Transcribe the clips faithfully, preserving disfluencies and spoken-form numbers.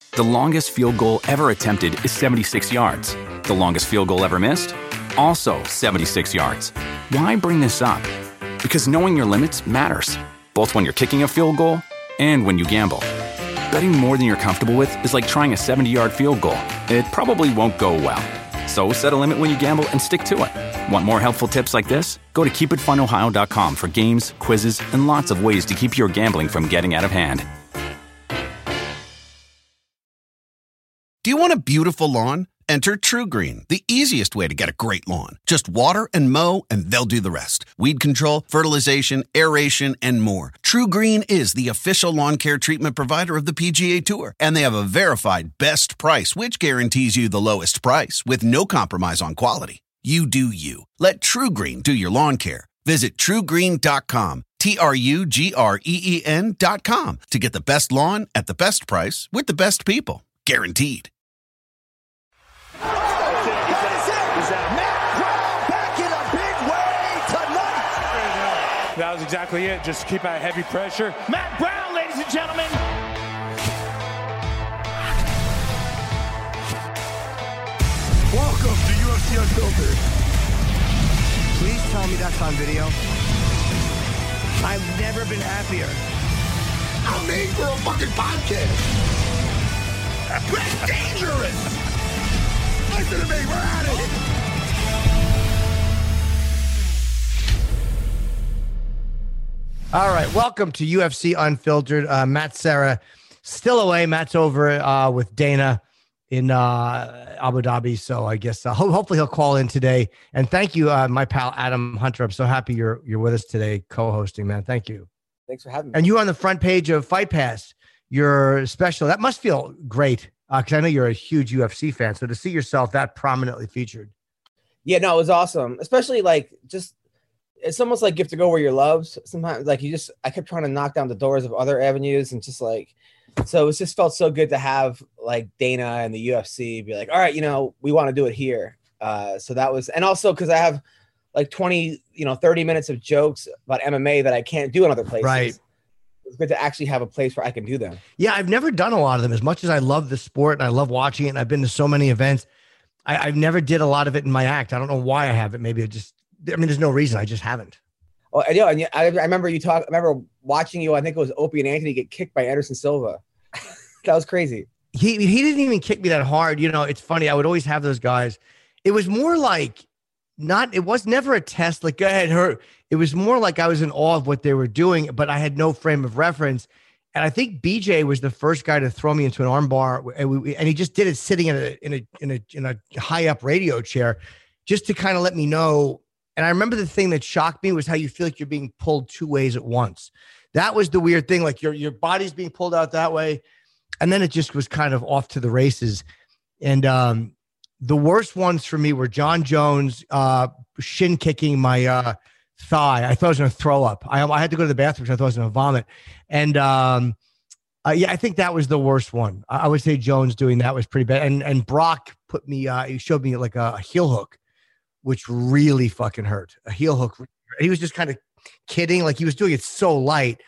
The longest field goal ever attempted is seventy-six yards. The longest field goal ever missed? Also seventy-six yards. Why bring this up? Because knowing your limits matters, both when you're kicking a field goal and when you gamble. Betting more than you're comfortable with is like trying a seventy-yard field goal. It probably won't go well. So set a limit when you gamble and stick to it. Want more helpful tips like this? Go to keep it fun ohio dot com for games, quizzes, and lots of ways to keep your gambling from getting out of hand. Do you want a beautiful lawn? Enter TruGreen, the easiest way to get a great lawn. Just water and mow, and they'll do the rest. Weed control, fertilization, aeration, and more. TruGreen is the official lawn care treatment provider of the P G A Tour, and they have a verified best price, which guarantees you the lowest price with no compromise on quality. You do you. Let TruGreen do your lawn care. Visit true green dot com, T R U G R E E N dot com, to get the best lawn at the best price with the best people. Guaranteed. That was exactly it. Just keep out heavy pressure. Matt Brown, ladies and gentlemen. Welcome to U F C Unfiltered. Please tell me that's on video. I've never been happier. I'm made for a fucking podcast. That's dangerous. Listen to me. We're at it. All right, welcome to U F C Unfiltered. Uh, Matt Serra still away. Matt's over uh, with Dana in uh, Abu Dhabi, so I guess uh, ho- hopefully he'll call in today. And thank you, uh, my pal Adam Hunter. I'm so happy you're you're with us today, co-hosting, man. Thank you. Thanks for having me. And you're on the front page of Fight Pass. Your special. That must feel great because uh, I know you're a huge U F C fan. So to see yourself that prominently featured. Yeah, no, it was awesome. Especially like just. It's almost like you have to go where you're loved. Sometimes, like you just, I kept trying to knock down the doors of other avenues, and just like, so it just felt so good to have like Dana and the U F C be like, all right, you know, we want to do it here. Uh, so that was, and also because I have like twenty, you know, thirty minutes of jokes about M M A that I can't do in other places. Right. It's good to actually have a place where I can do them. Yeah, I've never done a lot of them. As much as I love the sport and I love watching it, and I've been to so many events, I, I've never did a lot of it in my act. I don't know why I haven't. Maybe it just. I mean, there's no reason. I just haven't. Oh, and, yeah, and I, I remember you talk. I remember watching you. I think it was Opie and Anthony get kicked by Anderson Silva. That was crazy. He he didn't even kick me that hard. You know, it's funny. I would always have those guys. It was more like not. It was never a test. Like go ahead, hurt. It was more like I was in awe of what they were doing, but I had no frame of reference. And I think B J was the first guy to throw me into an armbar, and, we, and he just did it sitting in a in a in a in a high up radio chair, just to kind of let me know. And I remember the thing that shocked me was how you feel like you're being pulled two ways at once. That was the weird thing. Like your, your body's being pulled out that way. And then it just was kind of off to the races. And um, the worst ones for me were John Jones uh, shin kicking my uh, thigh. I thought I was going to throw up. I, I had to go to the bathroom because I thought I was going to vomit. And um, uh, yeah, I think that was the worst one. I, I would say Jones doing that was pretty bad. And, and Brock put me, uh, he showed me like a, a heel hook, which really fucking hurt. A heel hook. He was just kind of kidding. Like he was doing it so light,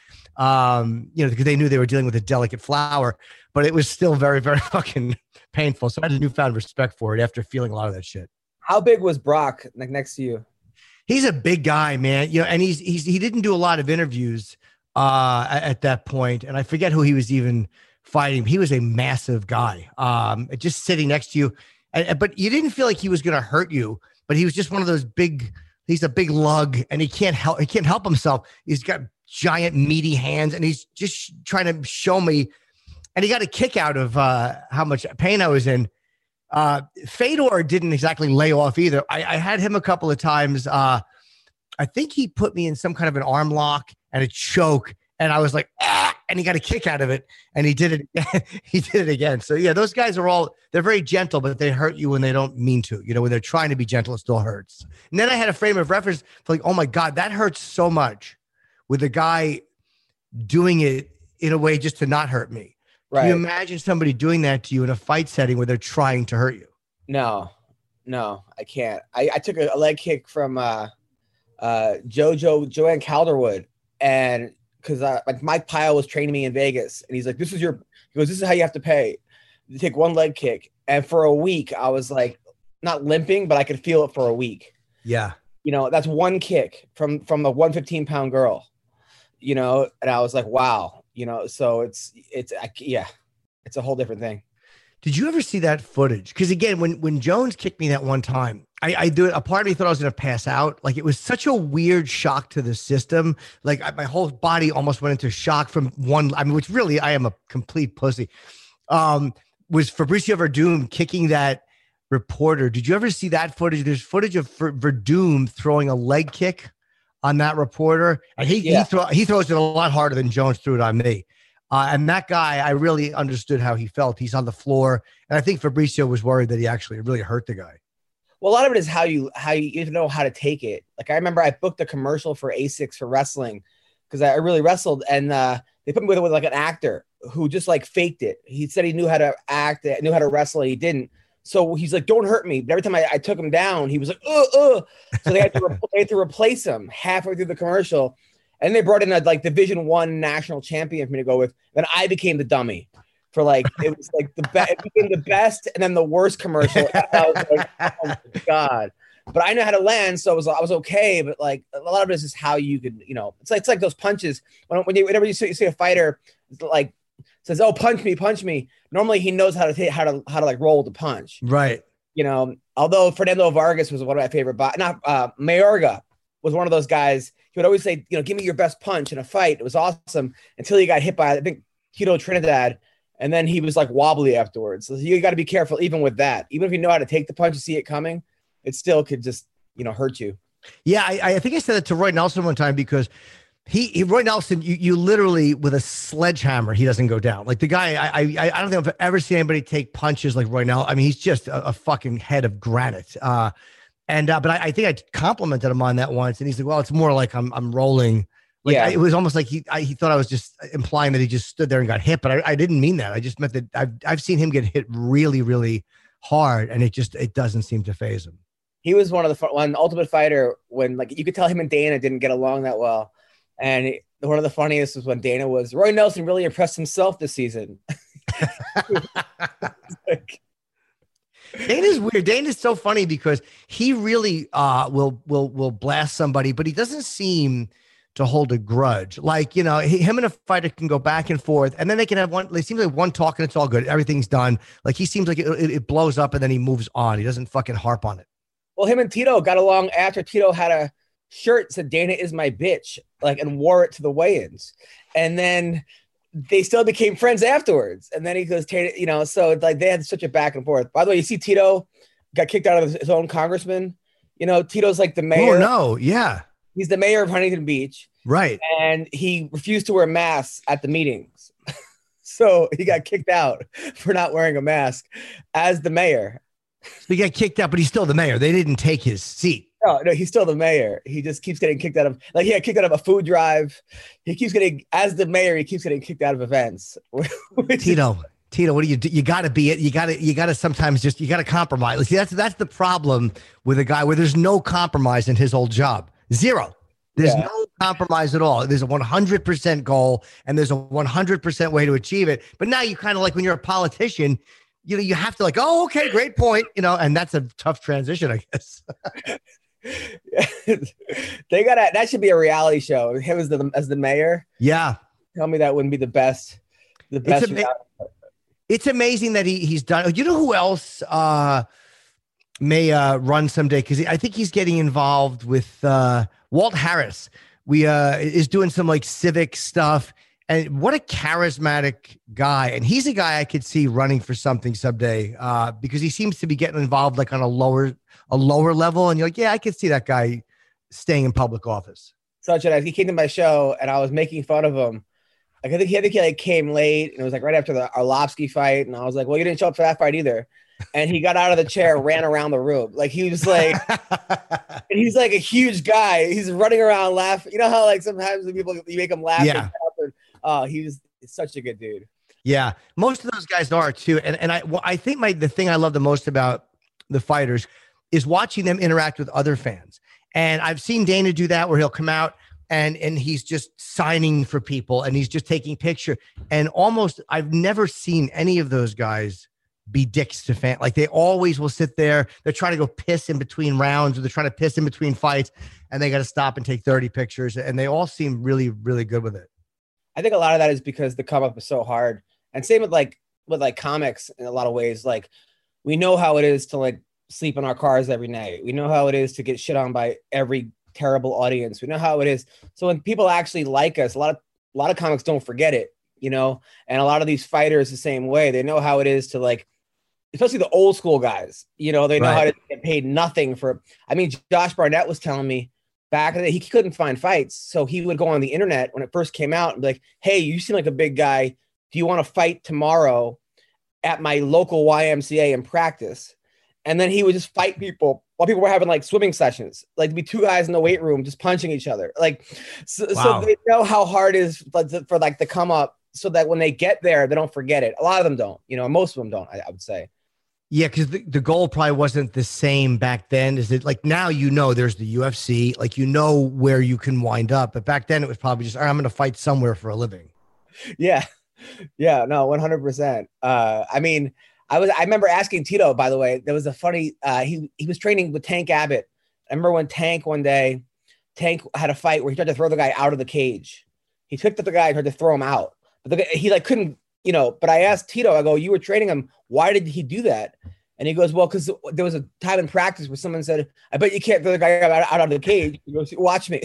um, you know, because they knew they were dealing with a delicate flower, but it was still very, very fucking painful. So I had a newfound respect for it after feeling a lot of that shit. How big was Brock like next to you? He's a big guy, man. You know, and he's, he's, he didn't do a lot of interviews uh, at, at that point. And I forget who he was even fighting. He was a massive guy, um, just sitting next to you. And, but you didn't feel like he was going to hurt you. But he was just one of those big, he's a big lug and he can't help, he can't help himself. He's got giant meaty hands and he's just trying to show me. And he got a kick out of uh, how much pain I was in. Uh, Fedor didn't exactly lay off either. I, I had him a couple of times. Uh, I think he put me in some kind of an arm lock and a choke. And I was like, ah, and he got a kick out of it. And he did it. he did it again. So yeah, those guys are all, they're very gentle, but they hurt you when they don't mean to, you know, when they're trying to be gentle, it still hurts. And then I had a frame of reference for like, oh my God, that hurts so much with a guy doing it in a way just to not hurt me. Right. Can you imagine somebody doing that to you in a fight setting where they're trying to hurt you? No, no, I can't. I, I took a, a leg kick from uh, uh, Jojo, Joanne Calderwood. And because uh, like Mike Pyle was training me in Vegas and he's like, this is your, he goes, this is how you have to pay. take one leg kick. And for a week, I was like, not limping, but I could feel it for a week. Yeah. You know, that's one kick from, from a one hundred fifteen pound girl, you know? And I was like, wow, you know, so it's, it's, I, yeah, it's a whole different thing. Did you ever see that footage? Because again, when when Jones kicked me that one time, I, I do it. A part of me thought I was going to pass out. Like it was such a weird shock to the system. Like I, my whole body almost went into shock from one. I mean, which really, I am a complete pussy. Um, was Fabricio Verdum kicking that reporter? Did you ever see that footage? There's footage of Verdum throwing a leg kick on that reporter, and he yeah. he, throw, he throws it a lot harder than Jones threw it on me. Uh, and that guy, I really understood how he felt. He's on the floor, and I think Fabricio was worried that he actually really hurt the guy. Well, a lot of it is how you how you even know how to take it. Like I remember I booked a commercial for ASICS for wrestling because I really wrestled, and uh, they put me with, with like an actor who just like faked it. He said he knew how to act, knew how to wrestle, and he didn't. So he's like, "Don't hurt me." But every time I, I took him down, he was like, "Uh, uh." So they had to re- they had to replace him halfway through the commercial. And they brought in a like Division One national champion for me to go with. Then I became the dummy for like it was like the best. It became the best, and then the worst commercial. I was like, oh my god! But I know how to land, so I was I was okay. But like a lot of it is just how you could, you know, it's like it's like those punches when when you whenever you see, you see a fighter like says, "Oh, punch me, punch me." Normally he knows how to take how to how to like roll the punch, right? You know, although Fernando Vargas was one of my favorite, but not uh, Mayorga was one of those guys. He would always say, you know, give me your best punch in a fight. It was awesome until he got hit by, I think, Tito Trinidad. And then he was like wobbly afterwards. So you got to be careful even with that. Even if you know how to take the punch and see it coming, it still could just, you know, hurt you. Yeah, I, I think I said it to Roy Nelson one time because he, he Roy Nelson, you, you literally, with a sledgehammer, he doesn't go down. Like the guy, I I, I don't think I've ever seen anybody take punches like Roy Nelson. I mean, he's just a, a fucking head of granite. Uh And, uh, but I, I think I complimented him on that once. And he's like, well, it's more like I'm, I'm rolling. Like yeah. I, it was almost like he, I, he thought I was just implying that he just stood there and got hit, but I, I didn't mean that. I just meant that I've, I've seen him get hit really, really hard. And it just, it doesn't seem to phase him. He was one of the one Ultimate Fighter when like, you could tell him and Dana didn't get along that well. And he, one of the funniest was when Dana was Roy Nelson really impressed himself this season. like, Dana's weird. Dana's so funny because he really uh, will will will blast somebody, but he doesn't seem to hold a grudge. Like, you know, he, him and a fighter can go back and forth, and then they can have one. It seems like one talk and it's all good. Everything's done. Like he seems like it, it, it blows up and then he moves on. He doesn't fucking harp on it. Well, him and Tito got along after Tito had a shirt that said "Dana is my bitch," like, and wore it to the weigh-ins, and then they still became friends afterwards. And then he goes, you know, so like they had such a back and forth. By the way, you see Tito got kicked out of his own congressman. You know, Tito's like the mayor. Oh, no. Yeah. He's the mayor of Huntington Beach. Right. And he refused to wear masks at the meetings. So he got kicked out for not wearing a mask as the mayor. So he got kicked out, but he's still the mayor. They didn't take his seat. No, no, he's still the mayor. He just keeps getting kicked out of, like, he got kicked out of a food drive. He keeps getting, as the mayor, he keeps getting kicked out of events. Tito, is, Tito, what do you do? You got to be it. You got to, you got to sometimes just, you got to compromise. See, that's, that's the problem with a guy where there's no compromise in his old job. Zero. There's yeah. no compromise at all. There's a one hundred percent goal and there's a one hundred percent way to achieve it. But now you kind of like when you're a politician, you know, you have to like, oh, okay, great point. You know, and that's a tough transition, I guess. They got that should be a reality show. Him as the as the mayor. Yeah. Tell me that wouldn't be the best. The best. It's, ama- it's amazing that he he's done. You know who else uh, may uh, run someday? Because I think he's getting involved with uh, Walt Harris. We uh, is doing some like civic stuff. And what a charismatic guy. And he's a guy I could see running for something someday uh, because he seems to be getting involved like on a lower a lower level. And you're like, yeah, I could see that guy staying in public office. Such a, he came to my show and I was making fun of him. Like, I think he, I think he like came late and it was like right after the Arlovsky fight. And I was like, well, you didn't show up for that fight either. And he got out of the chair, ran around the room. Like he was like, and he's like a huge guy. He's running around laughing. You know how like sometimes when people, you make them laugh. Yeah. Oh, he was such a good dude. Yeah, most of those guys are too. And and I well, I think my the thing I love the most about the fighters is watching them interact with other fans. And I've seen Dana do that where he'll come out and and he's just signing for people and he's just taking picture. And almost I've never seen any of those guys be dicks to fan. Like they always will sit there. They're trying to go piss in between rounds, or they're trying to piss in between fights, and they got to stop and take thirty pictures. And they all seem really, really good with it. I think a lot of that is because the come up is so hard. And same with like with like comics in a lot of ways. Like we know how it is to like sleep in our cars every night. We know how it is to get shit on by every terrible audience. We know how it is. So when people actually like us, a lot of a lot of comics don't forget it, you know. And a lot of these fighters the same way. They know how it is to like, especially the old school guys, you know, they know right. how to get paid nothing for. I mean, Josh Barnett was telling me back in the day, he couldn't find fights. So he would go on the internet when it first came out and be like, hey, you seem like a big guy. Do you want to fight tomorrow at my local Y M C A in practice? And then he would just fight people while people were having like swimming sessions, like to be two guys in the weight room just punching each other. Like, so, wow. so they know how hard it is for, for like to come up so that when they get there, they don't forget it. A lot of them don't, you know, most of them don't, I, I would say. Yeah, because the, the goal probably wasn't the same back then. Is it like now, you know, there's the U F C, like, you know, where you can wind up. But back then it was probably just, all right, I'm going to fight somewhere for a living. Yeah. Yeah, no, one hundred percent. Uh, I mean, I was, I remember asking Tito, by the way, there was a funny, uh, he, he was training with Tank Abbott. I remember when Tank one day, Tank had a fight where he tried to throw the guy out of the cage. He picked up the guy and tried to throw him out. But the guy, he like couldn't, you know, but I asked Tito, I go, you were training him. Why did he do that? And he goes, well, because there was a time in practice where someone said, I bet you can't throw the guy out, out of the cage. He goes, watch me.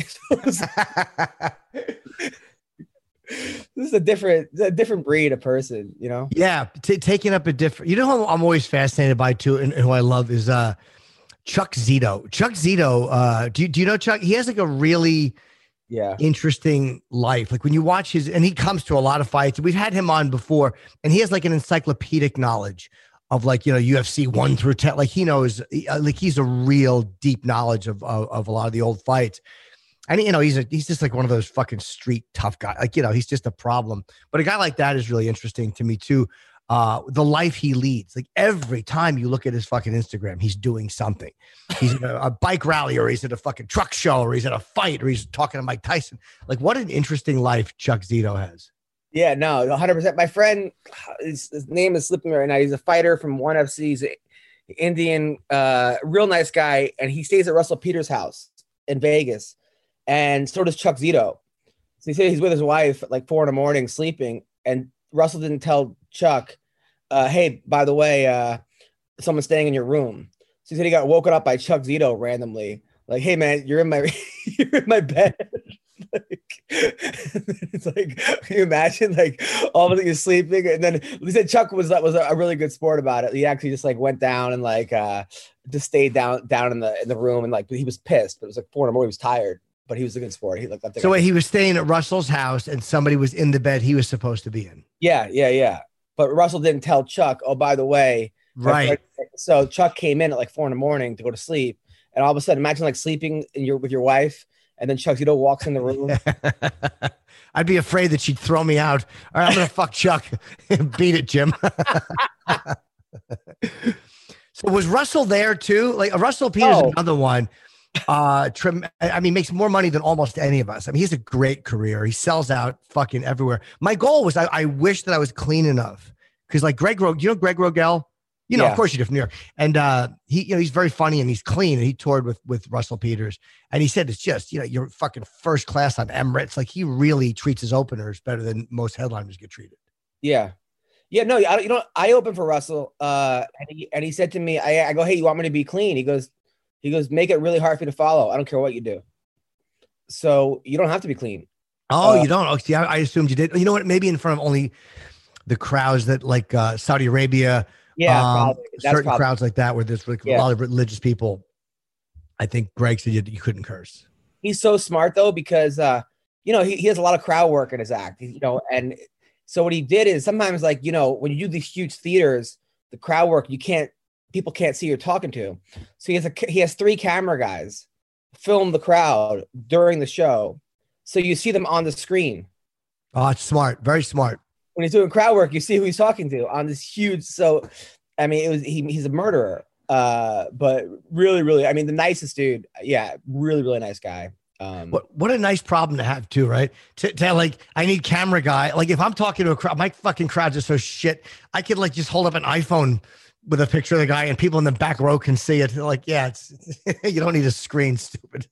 This is a different, a different breed of person, you know? Yeah. T- taking up a different, you know, who I'm always fascinated by too. And, and who I love is uh, Chuck Zito. Chuck Zito. Uh, do you, do you know Chuck? He has like a really yeah interesting life. Like when you watch his, and he comes to a lot of fights. We've had him on before, and he has like an encyclopedic knowledge of like, you know, U F C one through ten. Like he knows, like he's a real deep knowledge of, of, of a lot of the old fights. And, you know, he's a, he's just like one of those fucking street tough guys. Like, you know, he's just a problem. But a guy like that is really interesting to me too. Uh, the life he leads, like every time you look at his fucking Instagram, he's doing something. He's at a, a bike rally, or he's at a fucking truck show, or he's at a fight, or he's talking to Mike Tyson. Like, what an interesting life Chuck Zito has. Yeah, no, one hundred percent. My friend, his, his name is slipping me right now. He's a fighter from one F C. He's an Indian, uh, real nice guy. And he stays at Russell Peters' house in Vegas. And so does Chuck Zito. So he said he's with his wife at like four in the morning sleeping. And Russell didn't tell Chuck, uh, hey, by the way, uh, someone's staying in your room. So he said he got woken up by Chuck Zito randomly. Like, hey, man, you're in my, you're in my bed. Like, it's like, can you imagine, like, all of a sudden you're sleeping, and then he said Chuck was was a really good sport about it. He actually just like went down and like uh just stayed down down in the in the room, and like he was pissed, but it was like four in the morning. He was tired, but he was a good sport. He looked up. So wait, he was staying at Russell's house, and somebody was in the bed he was supposed to be in. Yeah, yeah, yeah. But Russell didn't tell Chuck. Oh, by the way, right. So Chuck came in at like four in the morning to go to sleep, and all of a sudden, imagine like sleeping in your with your wife. And then Chuck Zito walks in the room. I'd be afraid that she'd throw me out. All right, I'm going to fuck Chuck. Beat it, Jim. So was Russell there too? Like Russell Peters, oh. another one. Uh, trim, I mean, makes more money than almost any of us. I mean, he has a great career. He sells out fucking everywhere. My goal was I, I wish that I was clean enough. Because like Greg, Ro- you know Greg Rogel? You know, yeah. Of course you do from New York. And uh, he, you know, he's very funny and he's clean. And he toured with with Russell Peters. And he said, it's just, you know, you're fucking first class on Emirates. Like he really treats his openers better than most headliners get treated. Yeah. Yeah, no, I, you know, I opened for Russell uh, and, he, and he said to me, I, I go, hey, you want me to be clean? He goes, he goes, make it really hard for you to follow. I don't care what you do. So you don't have to be clean. Oh, uh, you don't? Oh, see, I, I assumed you did. You know what? Maybe in front of only the crowds that like uh, Saudi Arabia, Yeah, um, probably. That's certain probably. crowds like that where there's like Yeah. a lot of religious people. I think Greg said you, you couldn't curse. He's so smart though, because uh, you know, he, he has a lot of crowd work in his act, you know, and so what he did is sometimes, like, you know, when you do these huge theaters, the crowd work, you can't, people can't see you're talking to. So he has a he has three camera guys film the crowd during the show, so you see them on the screen. Oh, it's smart, very smart. When he's doing crowd work, you see who he's talking to on this huge. So, I mean, it was he, he's a murderer, uh, but really, really, I mean, the nicest dude. Yeah, really, really nice guy. Um, What what a nice problem to have too, right? To, to like, I need camera guy. Like if I'm talking to a crowd, my fucking crowds are so shit. I could like just hold up an iPhone with a picture of the guy, and people in the back row can see it. They're like, yeah, it's you don't need a screen, stupid.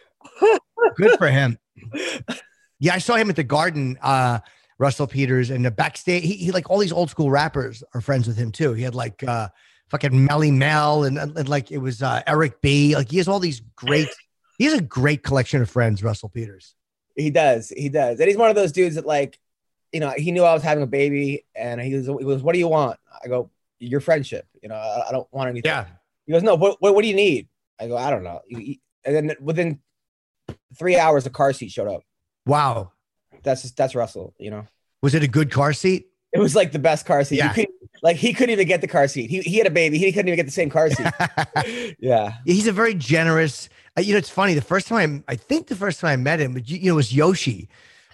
Good for him. Yeah, I saw him at the Garden, uh, Russell Peters, and the backstage. He, he like all these old school rappers are friends with him too. He had like uh, fucking Melly Mel, and, and like it was uh, Eric B. Like he has all these great. He has a great collection of friends, Russell Peters. He does. He does. And he's one of those dudes that, like, you know, he knew I was having a baby, and he was, he was what do you want? I go, your friendship. You know, I, I don't want anything. Yeah. He goes, no, what, what, what do you need? I go, I don't know. And then within three hours, the car seat showed up. Wow. That's just, that's Russell, you know? Was it a good car seat? It was like the best car seat. Yeah. You couldn't, like, he couldn't even get the car seat. He, he had a baby. He couldn't even get the same car seat. Yeah. He's a very generous. Uh, you know, it's funny. The first time I, I think the first time I met him, but you, you know, it was Yoshi.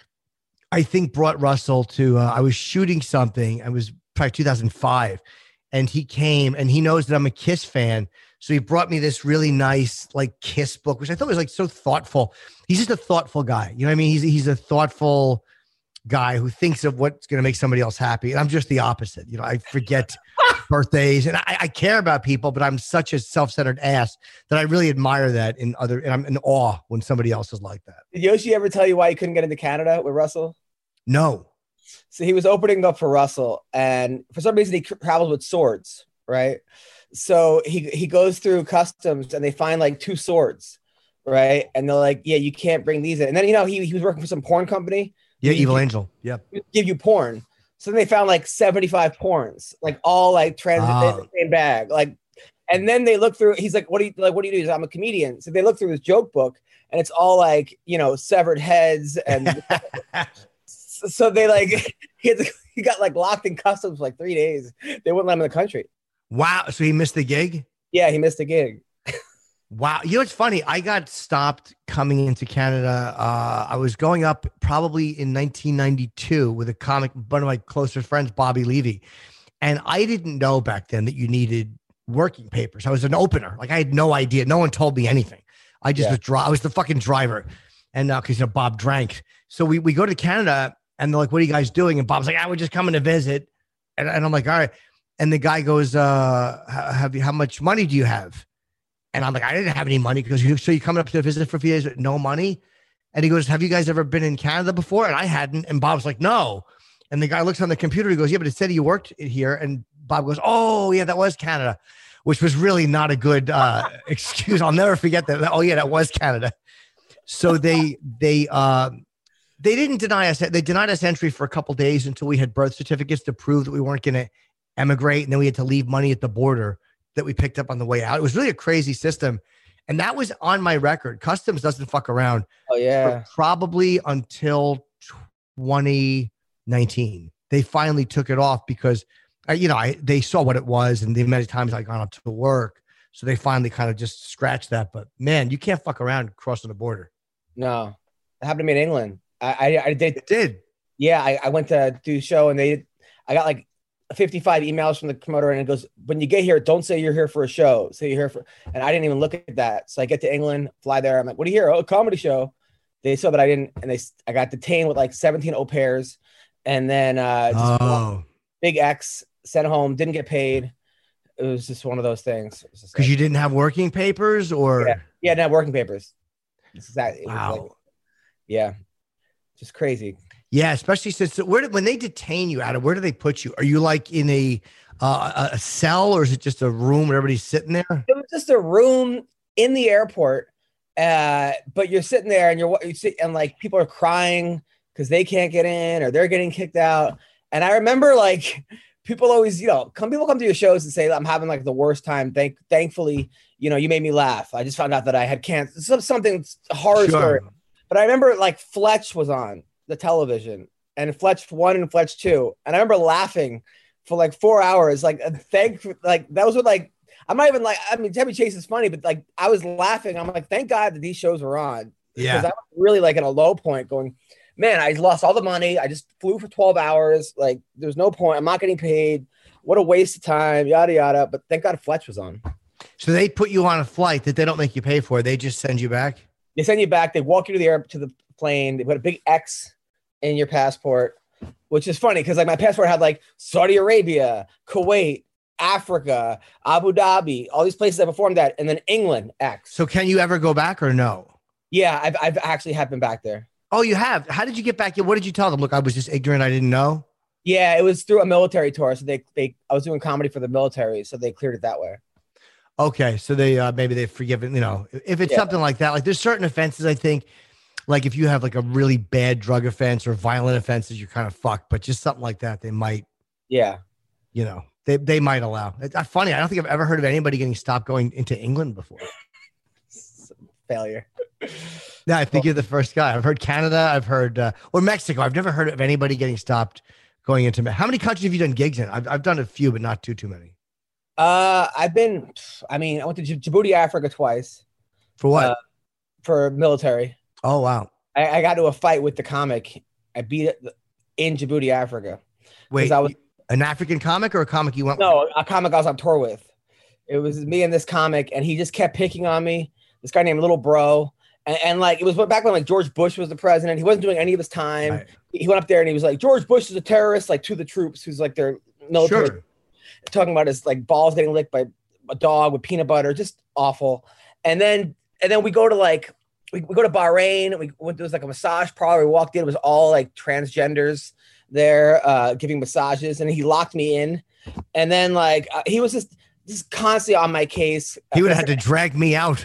I think brought Russell to. Uh, I was shooting something. I was probably two thousand five, and he came, and he knows that I'm a Kiss fan, so he brought me this really nice like Kiss book, which I thought was like so thoughtful. He's just a thoughtful guy. You know what I mean? He's he's a thoughtful guy who thinks of what's going to make somebody else happy, and I'm just the opposite. You know, I forget birthdays, and I, I care about people, but I'm such a self-centered ass that I really admire that in other, and I'm in awe when somebody else is like that. Did Yoshi ever tell you why he couldn't get into Canada with Russell? No. So he was opening up for Russell, and for some reason he travels with swords, right? So he he goes through customs, and they find like two swords, right? And they're like, yeah, you can't bring these in. And then, you know, he, he was working for some porn company. Yeah, he, Evil he, Angel. Yeah. Give you porn. So then they found like seventy-five porns, like all like trans Oh. in the same bag. Like, and then they look through, he's like, what do you like, what do you do? He's like, I'm a comedian. So they look through his joke book, and it's all like, you know, severed heads. And so they like, he, had to, he got like locked in customs for like three days. They wouldn't let him in the country. Wow. So he missed the gig? Yeah, he missed a gig. Wow. You know, it's funny. I got stopped coming into Canada. Uh, I was going up probably in nineteen ninety-two with a comic, one of my closest friends, Bobby Levy. And I didn't know back then that you needed working papers. I was an opener. Like I had no idea. No one told me anything. I just Yeah. was dri- I was the fucking driver. And now, uh, cause you know, Bob drank. So we, we go to Canada, and they're like, what are you guys doing? And Bob's like, I was just coming to visit. And, and I'm like, all right. And the guy goes, uh, have you, how much money do you have? And I'm like, I didn't have any money. Because you, so you coming up to visit for a few days with no money? And he goes, have you guys ever been in Canada before? And I hadn't. And Bob's like, no. And the guy looks on the computer. He goes, yeah, but it said you worked here. And Bob goes, oh yeah, that was Canada, which was really not a good uh, excuse. I'll never forget that. Oh yeah, that was Canada. So they, they, uh, they didn't deny us. They denied us entry for a couple of days until we had birth certificates to prove that we weren't going to emigrate. And then we had to leave money at the border that we picked up on the way out. It was really a crazy system. And that was on my record. Customs doesn't fuck around. Oh yeah. Probably until twenty nineteen. They finally took it off because, uh, you know, I, they saw what it was and the amount of times I gone up to work. So they finally kind of just scratched that. But man, you can't fuck around crossing the border. No, it happened to me in England. I, I, I did. It did. Yeah. I, I went to do a show, and they, I got like fifty-five emails from the promoter, and it goes, when you get here, don't say you're here for a show. Say you're here for, and I didn't even look at that. So I get to England, fly there. I'm like, what are you here? Oh, a comedy show. They saw that I didn't, and they, I got detained with like seventeen au pairs. And then uh, just Oh, big X, sent home, didn't get paid. It was just one of those things. because Like, you didn't have working papers or yeah, yeah, not working papers. It's exactly. It was wow. like, yeah, just crazy. Yeah, especially since where did, when they detain you, Adam, where do they put you? Are you like in a uh, a cell, or is it just a room where everybody's sitting there? It was just a room in the airport, uh, but you're sitting there, and you're you sit, and like people are crying because they can't get in or they're getting kicked out. And I remember like people always, you know, come people come to your shows and say, I'm having like the worst time. Thank, thankfully, you know, you made me laugh. I just found out that I had cancer, some, something horror Sure. story. But I remember like Fletch was on the television, and Fletch one and Fletch two. And I remember laughing for like four hours. Like, thank, like that was what like, I'm not even like, I mean, Chevy Chase is funny, but like I was laughing. I'm like, thank God that these shows were on. Yeah. Because I was really like in a low point going, man, I lost all the money. I just flew for twelve hours. Like, there's no point. I'm not getting paid. What a waste of time, yada, yada. But thank God Fletch was on. So they put you on a flight that they don't make you pay for. They just send you back. They send you back. They walk you to the air to the plane. They put a big X in your passport, which is funny because like my passport had like Saudi Arabia, Kuwait, Africa, Abu Dhabi, all these places that performed that, and then England X. So can you ever go back or no? Yeah, I've I've actually have been back there. Oh, you have? How did you get back? What did you tell them? Look, I was just ignorant. I didn't know. Yeah, it was through a military tour. So they they I was doing comedy for the military, so they cleared it that way. Okay, so they uh, maybe they've forgiven, you know, if it's Yeah. something like that, like there's certain offenses, I think, like if you have like a really bad drug offense or violent offenses, you're kind of fucked. But just something like that, they might, Yeah. you know, they, they might allow. It's uh, funny. I don't think I've ever heard of anybody getting stopped going into England before. Failure. No, I think you're the first guy. I've heard Canada. I've heard, uh, or Mexico. I've never heard of anybody getting stopped going into. Me- How many countries have you done gigs in? I've, I've done a few, but not too, too many. Uh, I've been, I mean, I went to Dj- Djibouti, Africa twice For what? Uh, for military. Oh, wow. I, I got to a fight with the comic. I beat it in Djibouti, Africa. Wait, I was, an African comic or a comic you went with? no, a comic I was on tour with. It was me and this comic, and he just kept picking on me. This guy named Little Bro. And, and like, it was back when like George Bush was the president. He wasn't doing any of his time. Right. He went up there and he was like, George Bush is a terrorist, like to the troops, who's like their military. Sure. Talking about his like balls getting licked by a dog with peanut butter, just awful. And then and then we go to like we, we go to Bahrain. We went there was like a massage parlor. We walked in, it was all like transgenders there uh, giving massages, and he locked me in. And then like uh, he was just just constantly on my case. He would have had to drag me out.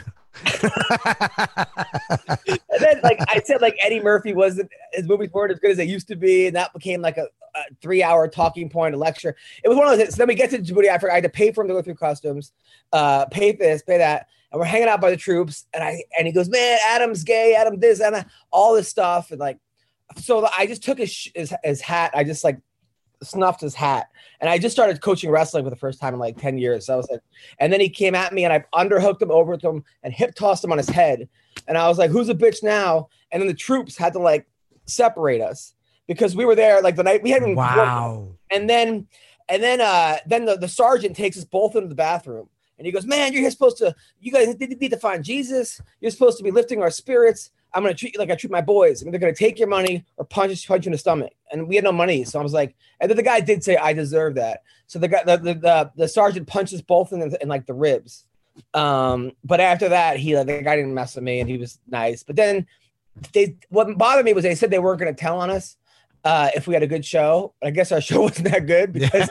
And then like I said, like Eddie Murphy wasn't his movies weren't as good as they used to be, and that became like a, a three-hour talking point, a lecture. It was one of those. So then we get to Djibouti Africa. I had to pay for him to go through customs, uh, pay this, pay that, and we're hanging out by the troops. And I and he goes, man, Adam's gay, Adam this, and all this stuff, and like, so I just took his his, his hat. I just like snuffed his hat, and I just started coaching wrestling for the first time in like ten years. So I was like, and then he came at me, and I underhooked him over to him and hip tossed him on his head. And I was like, who's a bitch now? And then the troops had to like separate us because we were there like the night we hadn't. Wow. And then, and then, uh, then the, the sergeant takes us both into the bathroom, and he goes, man, you're supposed to, you guys need to find Jesus. You're supposed to be lifting our spirits. I'm going to treat you like I treat my boys. I mean, they're going to take your money or punch, punch you in the stomach. And we had no money. So I was like, and then the guy did say, I deserve that. So the guy, the, the, the, the sergeant punches both in, the, in like the ribs. Um, but after that, he, like, the guy didn't mess with me and he was nice. But then they, what bothered me was they said they weren't going to tell on us uh, if we had a good show. I guess our show wasn't that good because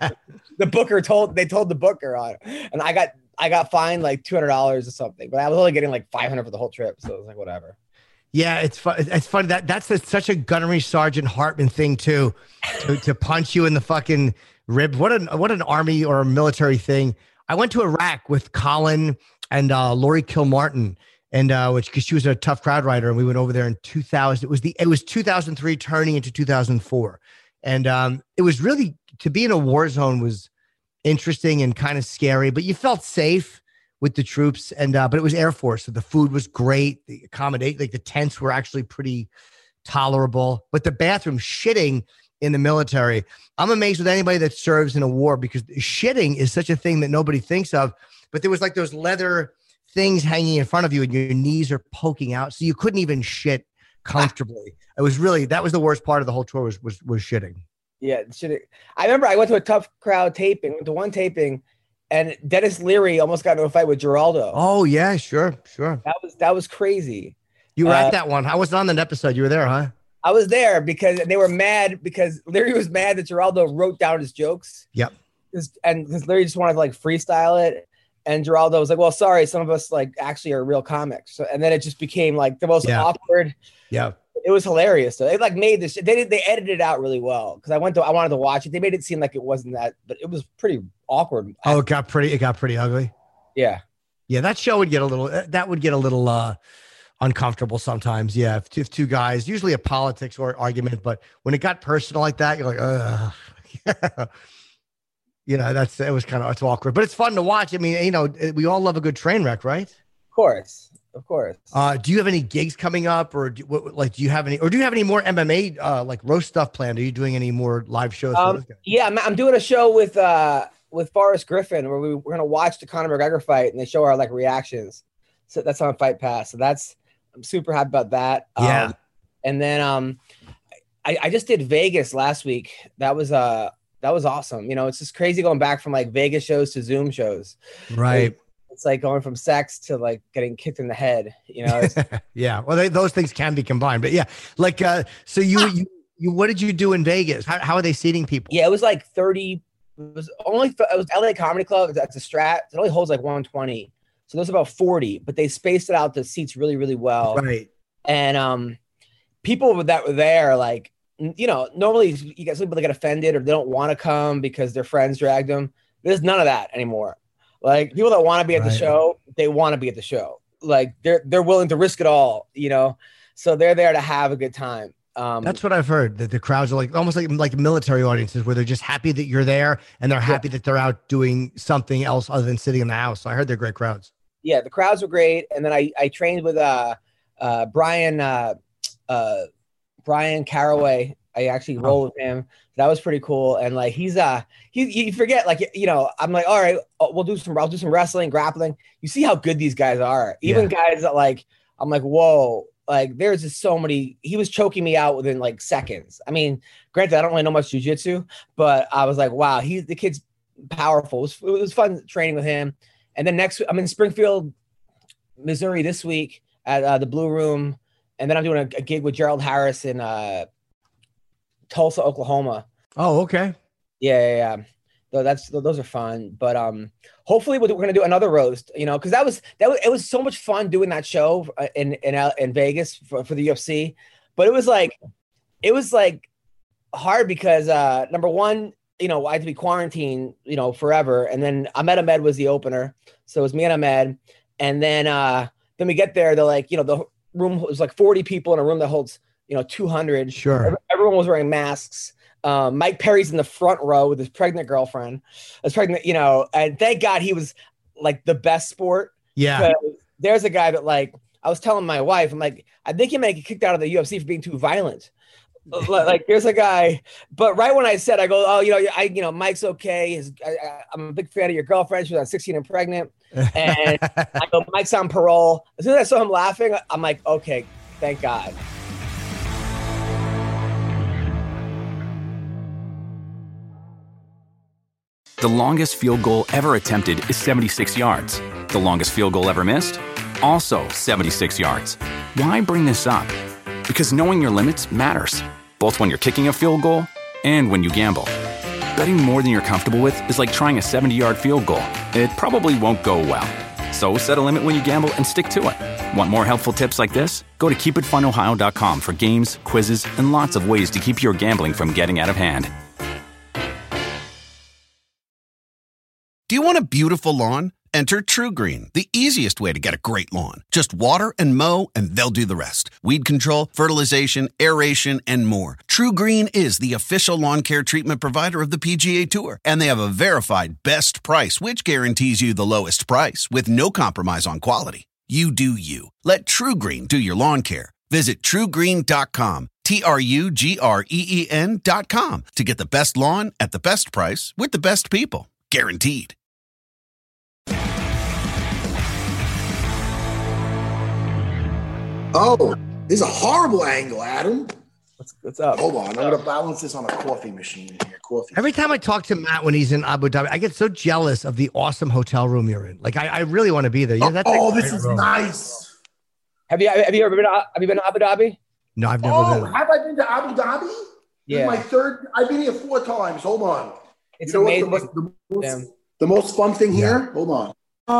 the booker told, they told the booker on it. And I got, I got fined like two hundred dollars or something, but I was only getting like five hundred for the whole trip. So it was like, whatever. Yeah, it's fun. It's funny that that's a, such a Gunnery Sergeant Hartman thing too, to, to punch you in the fucking rib. What an what an army or a military thing. I went to Iraq with Colin and uh, Lori Kilmartin, and uh, which because she was a tough crowd rider, and we went over there in two thousand. It was the it was two thousand three turning into two thousand four, and um, it was really to be in a war zone was interesting and kind of scary, but you felt safe with the troops, and uh, but it was Air Force, so the food was great. The accommodate, like the tents were actually pretty tolerable, but the bathroom shitting in the military. I'm amazed with anybody that serves in a war because shitting is such a thing that nobody thinks of. But there was like those leather things hanging in front of you, and your knees are poking out, so you couldn't even shit comfortably. It was really that was the worst part of the whole tour was was was shitting. Yeah, shitting. I remember I went to a tough crowd taping, went to one taping. And Dennis Leary almost got into a fight with Geraldo. Oh yeah, sure, sure. That was that was crazy. You were uh, at that one. I wasn't on that episode. You were there, huh? I was there because they were mad because Leary was mad that Geraldo wrote down his jokes. Yep. And because Leary just wanted to like freestyle it, and Geraldo was like, "Well, sorry, some of us like actually are real comics." So, and then it just became like the most Yeah. awkward. Yeah. It was hilarious. So they like made this. They did. They edited it out really well because I went to. I wanted to watch it. They made it seem like it wasn't that, but it was pretty awkward. Oh, it got pretty. It got pretty ugly. Yeah. Yeah, that show would get a little. That would get a little uh, uncomfortable sometimes. Yeah, if, if two guys, usually a politics or argument, but when it got personal like that, you're like, ugh. You know, that's it was kind of it's awkward, but it's fun to watch. I mean, you know, we all love a good train wreck, right? Of course. Of course. Uh, do you have any gigs coming up, or do, what, like, do you have any, or do you have any more M M A uh, like roast stuff planned? Are you doing any more live shows? for Um, those guys? yeah, I'm, I'm doing a show with uh with Forrest Griffin where we, we're gonna watch the Conor McGregor fight and they show our like reactions. So that's on Fight Pass. So that's I'm super happy about that. Yeah. Um, and then um, I, I just did Vegas last week. That was uh that was awesome. You know, it's just crazy going back from like Vegas shows to Zoom shows. Right. It's, it's like going from sex to like getting kicked in the head. You know. It's, yeah. Well, they, those things can be combined, but yeah, like uh, so you you you what did you do in Vegas? How how are they seating people? yeah, it was like thirty. It was only it was L A Comedy Club. That's a Strat. It only holds like one twenty. So there's about forty, but they spaced it out the seats really, really well. Right. And um, people that were there, like, you know, normally you get some people that get offended or they don't want to come because their friends dragged them. There's none of that anymore. Like people that want to be at Right. the show, they want to be at the show. Like they're they're willing to risk it all, you know. So they're there to have a good time. Um, That's what I've heard, that the crowds are like almost like like military audiences where they're just happy that you're there and they're happy that they're out doing something else other than sitting in the house. So I heard they're great crowds. yeah, the crowds were great. And then I I trained with uh uh Brian uh uh Brian Caraway. I actually rolled with him. That was pretty cool. And like he's uh he you forget, like, you know, I'm like, all right, we'll do some I'll do some wrestling, grappling. You see how good these guys are. Even Yeah. guys that like I'm like, whoa, like there's just so many. He was choking me out within like seconds. I mean, granted, I don't really know much jujitsu, but I was like, wow, he's the kid's powerful. It was, it was fun training with him. And then next, I'm in Springfield, Missouri this week at uh, the Blue Room, and then I'm doing a, a gig with Gerald Harris in uh, Tulsa, Oklahoma. Oh, okay. Yeah, yeah, yeah. So that's those are fun. But um, hopefully we're, we're gonna do another roast. You know, because that was that was it was so much fun doing that show in in in Vegas for, for the U F C. But it was like it was like hard because uh, number one, you know, I had to be quarantined, you know, forever. And then Ahmed Ahmed was the opener, so it was me and Ahmed. And then uh, then we get there, they're like, you know, the room was like forty people in a room that holds, you know, two hundred. Sure. Everyone was wearing masks. Um, Mike Perry's in the front row with his pregnant girlfriend. That's pregnant, you know, and thank God he was like the best sport. Yeah. There's a guy that, like, I was telling my wife, I'm like, I think he might get kicked out of the U F C for being too violent. Like, there's a guy, but right when I said, I go, oh, you know, I, you know, Mike's okay. His, I, I, I'm a big fan of your girlfriend. She was at sixteen and pregnant. And I go, Mike's on parole. As soon as I saw him laughing, I'm like, okay, thank God. The longest field goal ever attempted is seventy-six yards. The longest field goal ever missed? Also seventy-six yards. Why bring this up? Because knowing your limits matters, both when you're kicking a field goal and when you gamble. Betting more than you're comfortable with is like trying a seventy-yard field goal. It probably won't go well. So set a limit when you gamble and stick to it. Want more helpful tips like this? Go to keep it fun ohio dot com for games, quizzes, and lots of ways to keep your gambling from getting out of hand. Do you want a beautiful lawn? Enter TruGreen, the easiest way to get a great lawn. Just water and mow, and they'll do the rest. Weed control, fertilization, aeration, and more. TruGreen is the official lawn care treatment provider of the P G A Tour, and they have a verified best price, which guarantees you the lowest price with no compromise on quality. You do you. Let TruGreen do your lawn care. Visit true green dot com, T R U G R E E N dot com, to get the best lawn at the best price with the best people. Guaranteed. Oh, this is a horrible angle, Adam. What's, what's up? Hold on. I'm going to balance this on a coffee machine here. Coffee. Every time I talk to Matt when he's in Abu Dhabi, I get so jealous of the awesome hotel room you're in. Like, I, I really want to be there. Yeah, that's oh, a this great is room. nice. Have you have you ever been to, have you been to Abu Dhabi? No, I've never Oh, been. have I been to Abu Dhabi? This Yeah. is my third. I've been here four times. Hold on. It's you know amazing. What the, most, the, most, Yeah. the most fun thing Yeah. here? Hold on.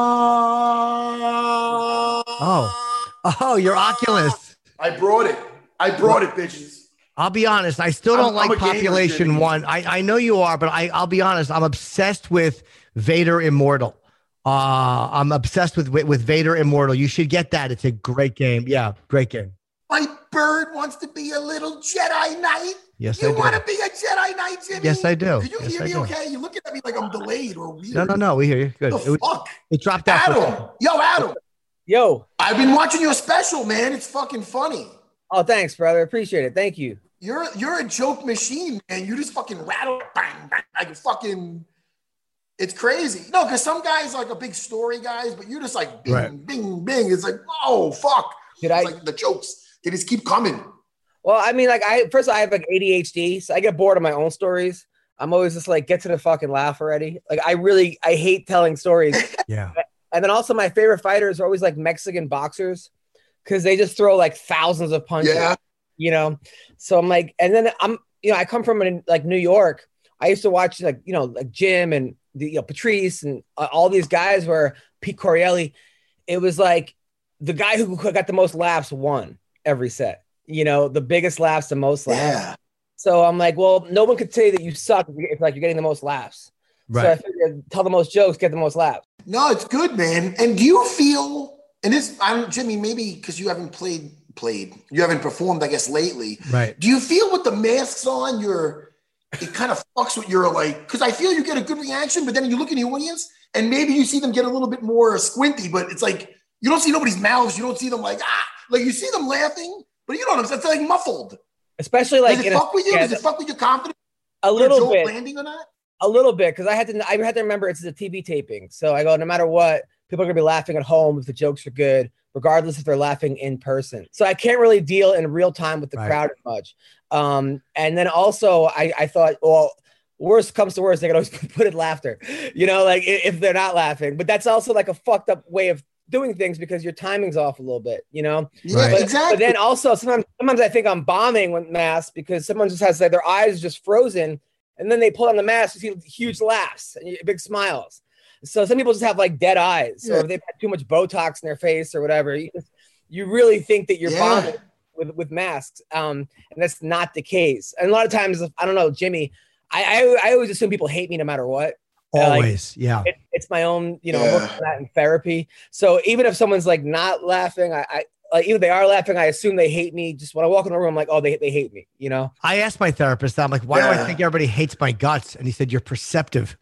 Oh. Oh, your Oculus. I brought it. I brought it, bitches. I'll be honest. I still don't I'm- I'm like a gamer, Population Jimmy. One. I, I know you are, but I, I'll be honest. I'm obsessed with Vader Immortal. Uh, I'm obsessed with with Vader Immortal. You should get that. It's a great game. Yeah, great game. My bird wants to be a little Jedi Knight. Yes, you I do. want to be a Jedi Knight, Jimmy? Yes, I do. Can you Yes, hear I me do. okay? You're looking at me like I'm delayed or weird. No, no, no. We hear you. Good. The It, was- fuck? it dropped out. for a second. Adam. Yo, Adam. Yo. I've been watching your special, man. It's fucking funny. Oh, thanks, brother. Appreciate it. Thank you. You're you're a joke machine, man. You just fucking rattle, bang, bang, like a fucking. It's crazy. No, because some guys like a big story guys, but you're just like bing, Right. bing, bing. It's like, oh fuck. Did I like the jokes? They just keep coming. Well, I mean, like I first of all, I have like A D H D, so I get bored of my own stories. I'm always just like, get to the fucking laugh already. Like I really, I hate telling stories. Yeah. And then also my favorite fighters are always like Mexican boxers because they just throw like thousands of punches. Yeah. You know, so I'm like, and then I'm, you know, I come from like New York. I used to watch like, you know, like Jim and the, you know, Patrice and uh, all these guys were Pete Corielli. It was like the guy who got the most laughs won every set. You know, the biggest laughs, the most laughs. Yeah. So I'm like, well, no one could say that you suck if, if like you're getting the most laughs. Right. So I figured tell the most jokes, get the most laughs. No, it's good, man. And do you feel, and this, I'm Jimmy, maybe because you haven't played, played, you haven't performed, I guess, lately. Right. Do you feel with the masks on, you're, it kind of fucks with your like, because I feel you get a good reaction, but then you look in the audience and maybe you see them get a little bit more squinty, but it's like, you don't see nobody's mouths. You don't see them like, ah, like you see them laughing, but you know what I'm saying? It's like muffled. Especially like, Does it in fuck a, with you? yeah, Does it fuck with your confidence? a little joke bit. Landing or not? A little bit, because I had to I had to remember it's a T V taping. So I go, no matter what, people are gonna be laughing at home if the jokes are good, regardless if they're laughing in person. So I can't really deal in real time with the Right. crowd as much. Um, and then also I, I thought, well, worst comes to worst, they can always put in laughter, you know, like if they're not laughing. But that's also like a fucked up way of doing things because your timing's off a little bit, you know? Yeah, But, exactly. but then also sometimes sometimes I think I'm bombing with masks because someone just has like their eyes just frozen. And then they pull on the mask, you see huge laughs and big smiles. So some people just have like dead eyes, Yeah. or if they've had too much Botox in their face or whatever. You, just, you really think that you're Yeah. bombing with, with masks, um, and that's not the case. And a lot of times, I don't know, Jimmy, I I, I always assume people hate me no matter what. Uh, like, Always. Yeah. it, it's my own, you know, Yeah. I'm working on that in therapy. So even if someone's like not laughing, I, I like even if they are laughing, I assume they hate me. Just when I walk in the room, I'm like, oh, they they hate me, you know. I asked my therapist, I'm like, why do I Yeah. think everybody hates my guts? And he said, you're perceptive.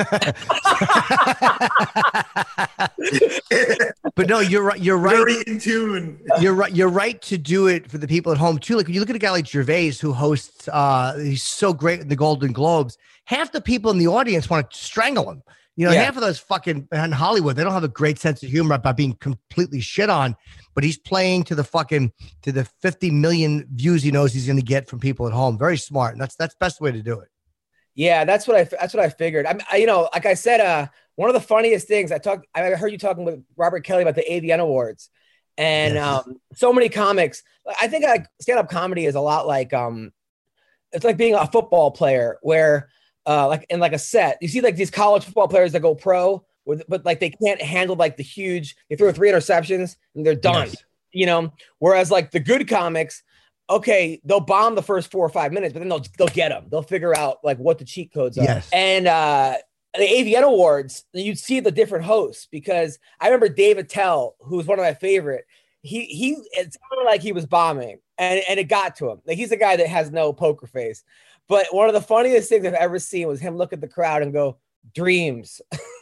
But no, you're right. You're right. Very in tune. You're right. You're right to do it for the people at home too. Like when you look at a guy like Gervais, who hosts, uh, he's so great in the Golden Globes. Half the people in the audience want to strangle him. You know, Yeah. half of those fucking in Hollywood, they don't have a great sense of humor about being completely shit on. But he's playing to the fucking to the fifty million views he knows he's going to get from people at home. Very smart, and that's that's the best way to do it. Yeah, that's what I that's what I figured. I'm, I, you know, like I said, uh, one of the funniest things I talked, I heard you talking with Robert Kelly about the A V N Awards, and Yes. um, so many comics. I think like stand-up comedy is a lot like um, it's like being a football player where, uh, like in like a set, you see like these college football players that go pro, with, but like they can't handle like the huge. They throw three interceptions and they're done. Yes. You know, whereas like the good comics. Okay, they'll bomb the first four or five minutes, but then they'll they'll get them. They'll figure out like what the cheat codes are. Yes. And uh, the A V N Awards, you'd see the different hosts because I remember Dave Attell, who's one of my favorite. He he, it sounded like he was bombing, and and it got to him. Like he's a guy that has no poker face. But one of the funniest things I've ever seen was him look at the crowd and go, "Dreams."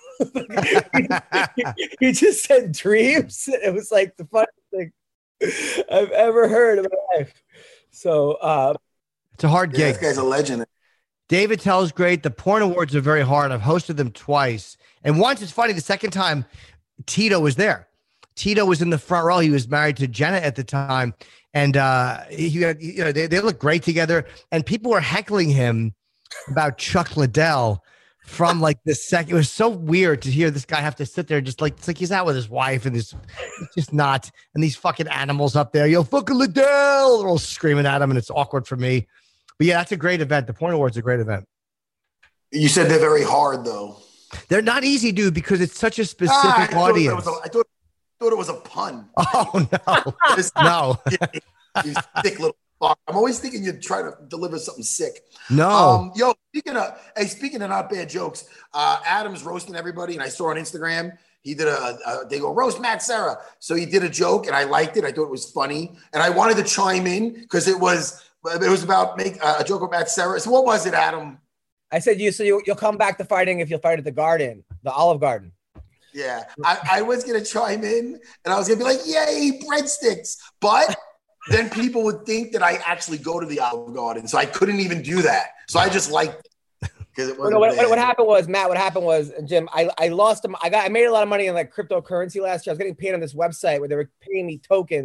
he, he just said dreams. It was like the funniest thing I've ever heard in my life. So uh, It's a hard Yeah, gig. this guy's a legend. David Tell's great. The porn awards are very hard. I've hosted them twice. And once it's funny, the second time Tito was there. Tito was in the front row. He was married to Jenna at the time. And uh, he, you know, they, they look great together. And people were heckling him about Chuck Liddell from like the second. It was so weird to hear this guy have to sit there just like, it's like he's out with his wife and this, it's just not. And these fucking animals up there, yo, fucking Liddell, they're all screaming at him. And it's awkward for me. But yeah, that's a great event. The Porn Awards is a great event. You said they're very hard, though. They're not easy, dude, because it's such a specific Ah, I thought audience. It was a, I thought, thought it was a pun. Oh no, This- no, You sick little fuck. I'm always thinking you're trying to deliver something sick. no. Um, yo, speaking of, hey, speaking of not bad jokes, uh, Adam's roasting everybody, and I saw on Instagram he did a, a they go roast Matt Serra. So he did a joke, and I liked it. I thought it was funny, and I wanted to chime in because it was it was about make uh, a joke about Matt Serra. So what was it, Adam? I said you so you, you'll come back to fighting if you'll fight at the Garden, the Olive Garden. Yeah, I, I was gonna chime in, and I was gonna be like, "Yay, breadsticks!" But then people would think that I actually go to the Olive Garden, so I couldn't even do that. So I just liked it because it Well, wasn't. no, what, bad. what happened was, Matt, what happened was, Jim, I, I lost them. I got, I made a lot of money in like cryptocurrency last year. I was getting paid on this website where they were paying me tokens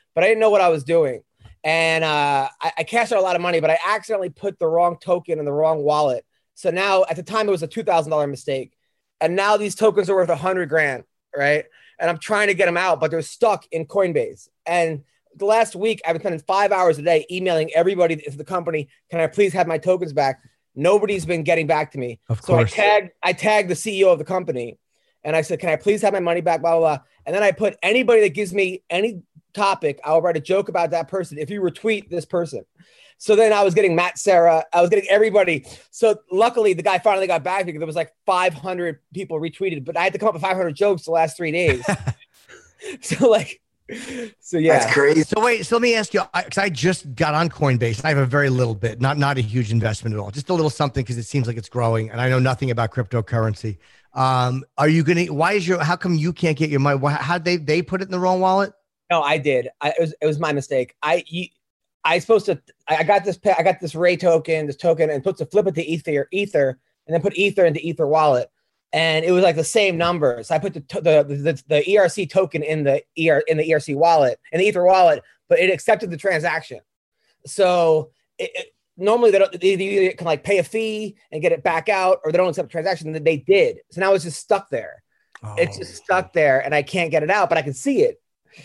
but I didn't know what I was doing. And uh, I, I cashed out a lot of money, but I accidentally put the wrong token in the wrong wallet. So now at the time it was a two thousand dollars mistake. And now these tokens are worth a hundred grand, right? And I'm trying to get them out, but they're stuck in Coinbase. And the last week I've been spending five hours a day emailing everybody in the company. Can I please have my tokens back? Nobody's been getting back to me. Of so course. I tagged, I tagged the C E O of the company and I said, can I please have my money back? Blah, blah, blah. And then I put anybody that gives me any topic, I'll write a joke about that person if you retweet this person. So then I was getting Matt Serra, I was getting everybody. So luckily the guy finally got back because there was like five hundred people retweeted, but I had to come up with five hundred jokes the last three days. So like, so yeah. That's crazy. So wait, so let me ask you, because I, I just got on Coinbase. I have a very little bit, not not a huge investment at all, just a little something because it seems like it's growing, and I know nothing about cryptocurrency. Um, are you gonna? Why is your? How come you can't get your money? How they they put it in the wrong wallet? No, I did. I, it was it was my mistake. I you, I supposed to. I got this. I got this Ray token, this token, and supposed to flip it to Ether, Ether, and then put Ether into Ether wallet. And it was like the same numbers. I put the, the the the E R C token in the E R in the E R C wallet, in the Ether wallet, but it accepted the transaction. So it, it, normally they don't. They either can like pay a fee and get it back out, or they don't accept the transaction. And they did. So now it's just stuck there. Oh. It's just stuck there, and I can't get it out, but I can see it.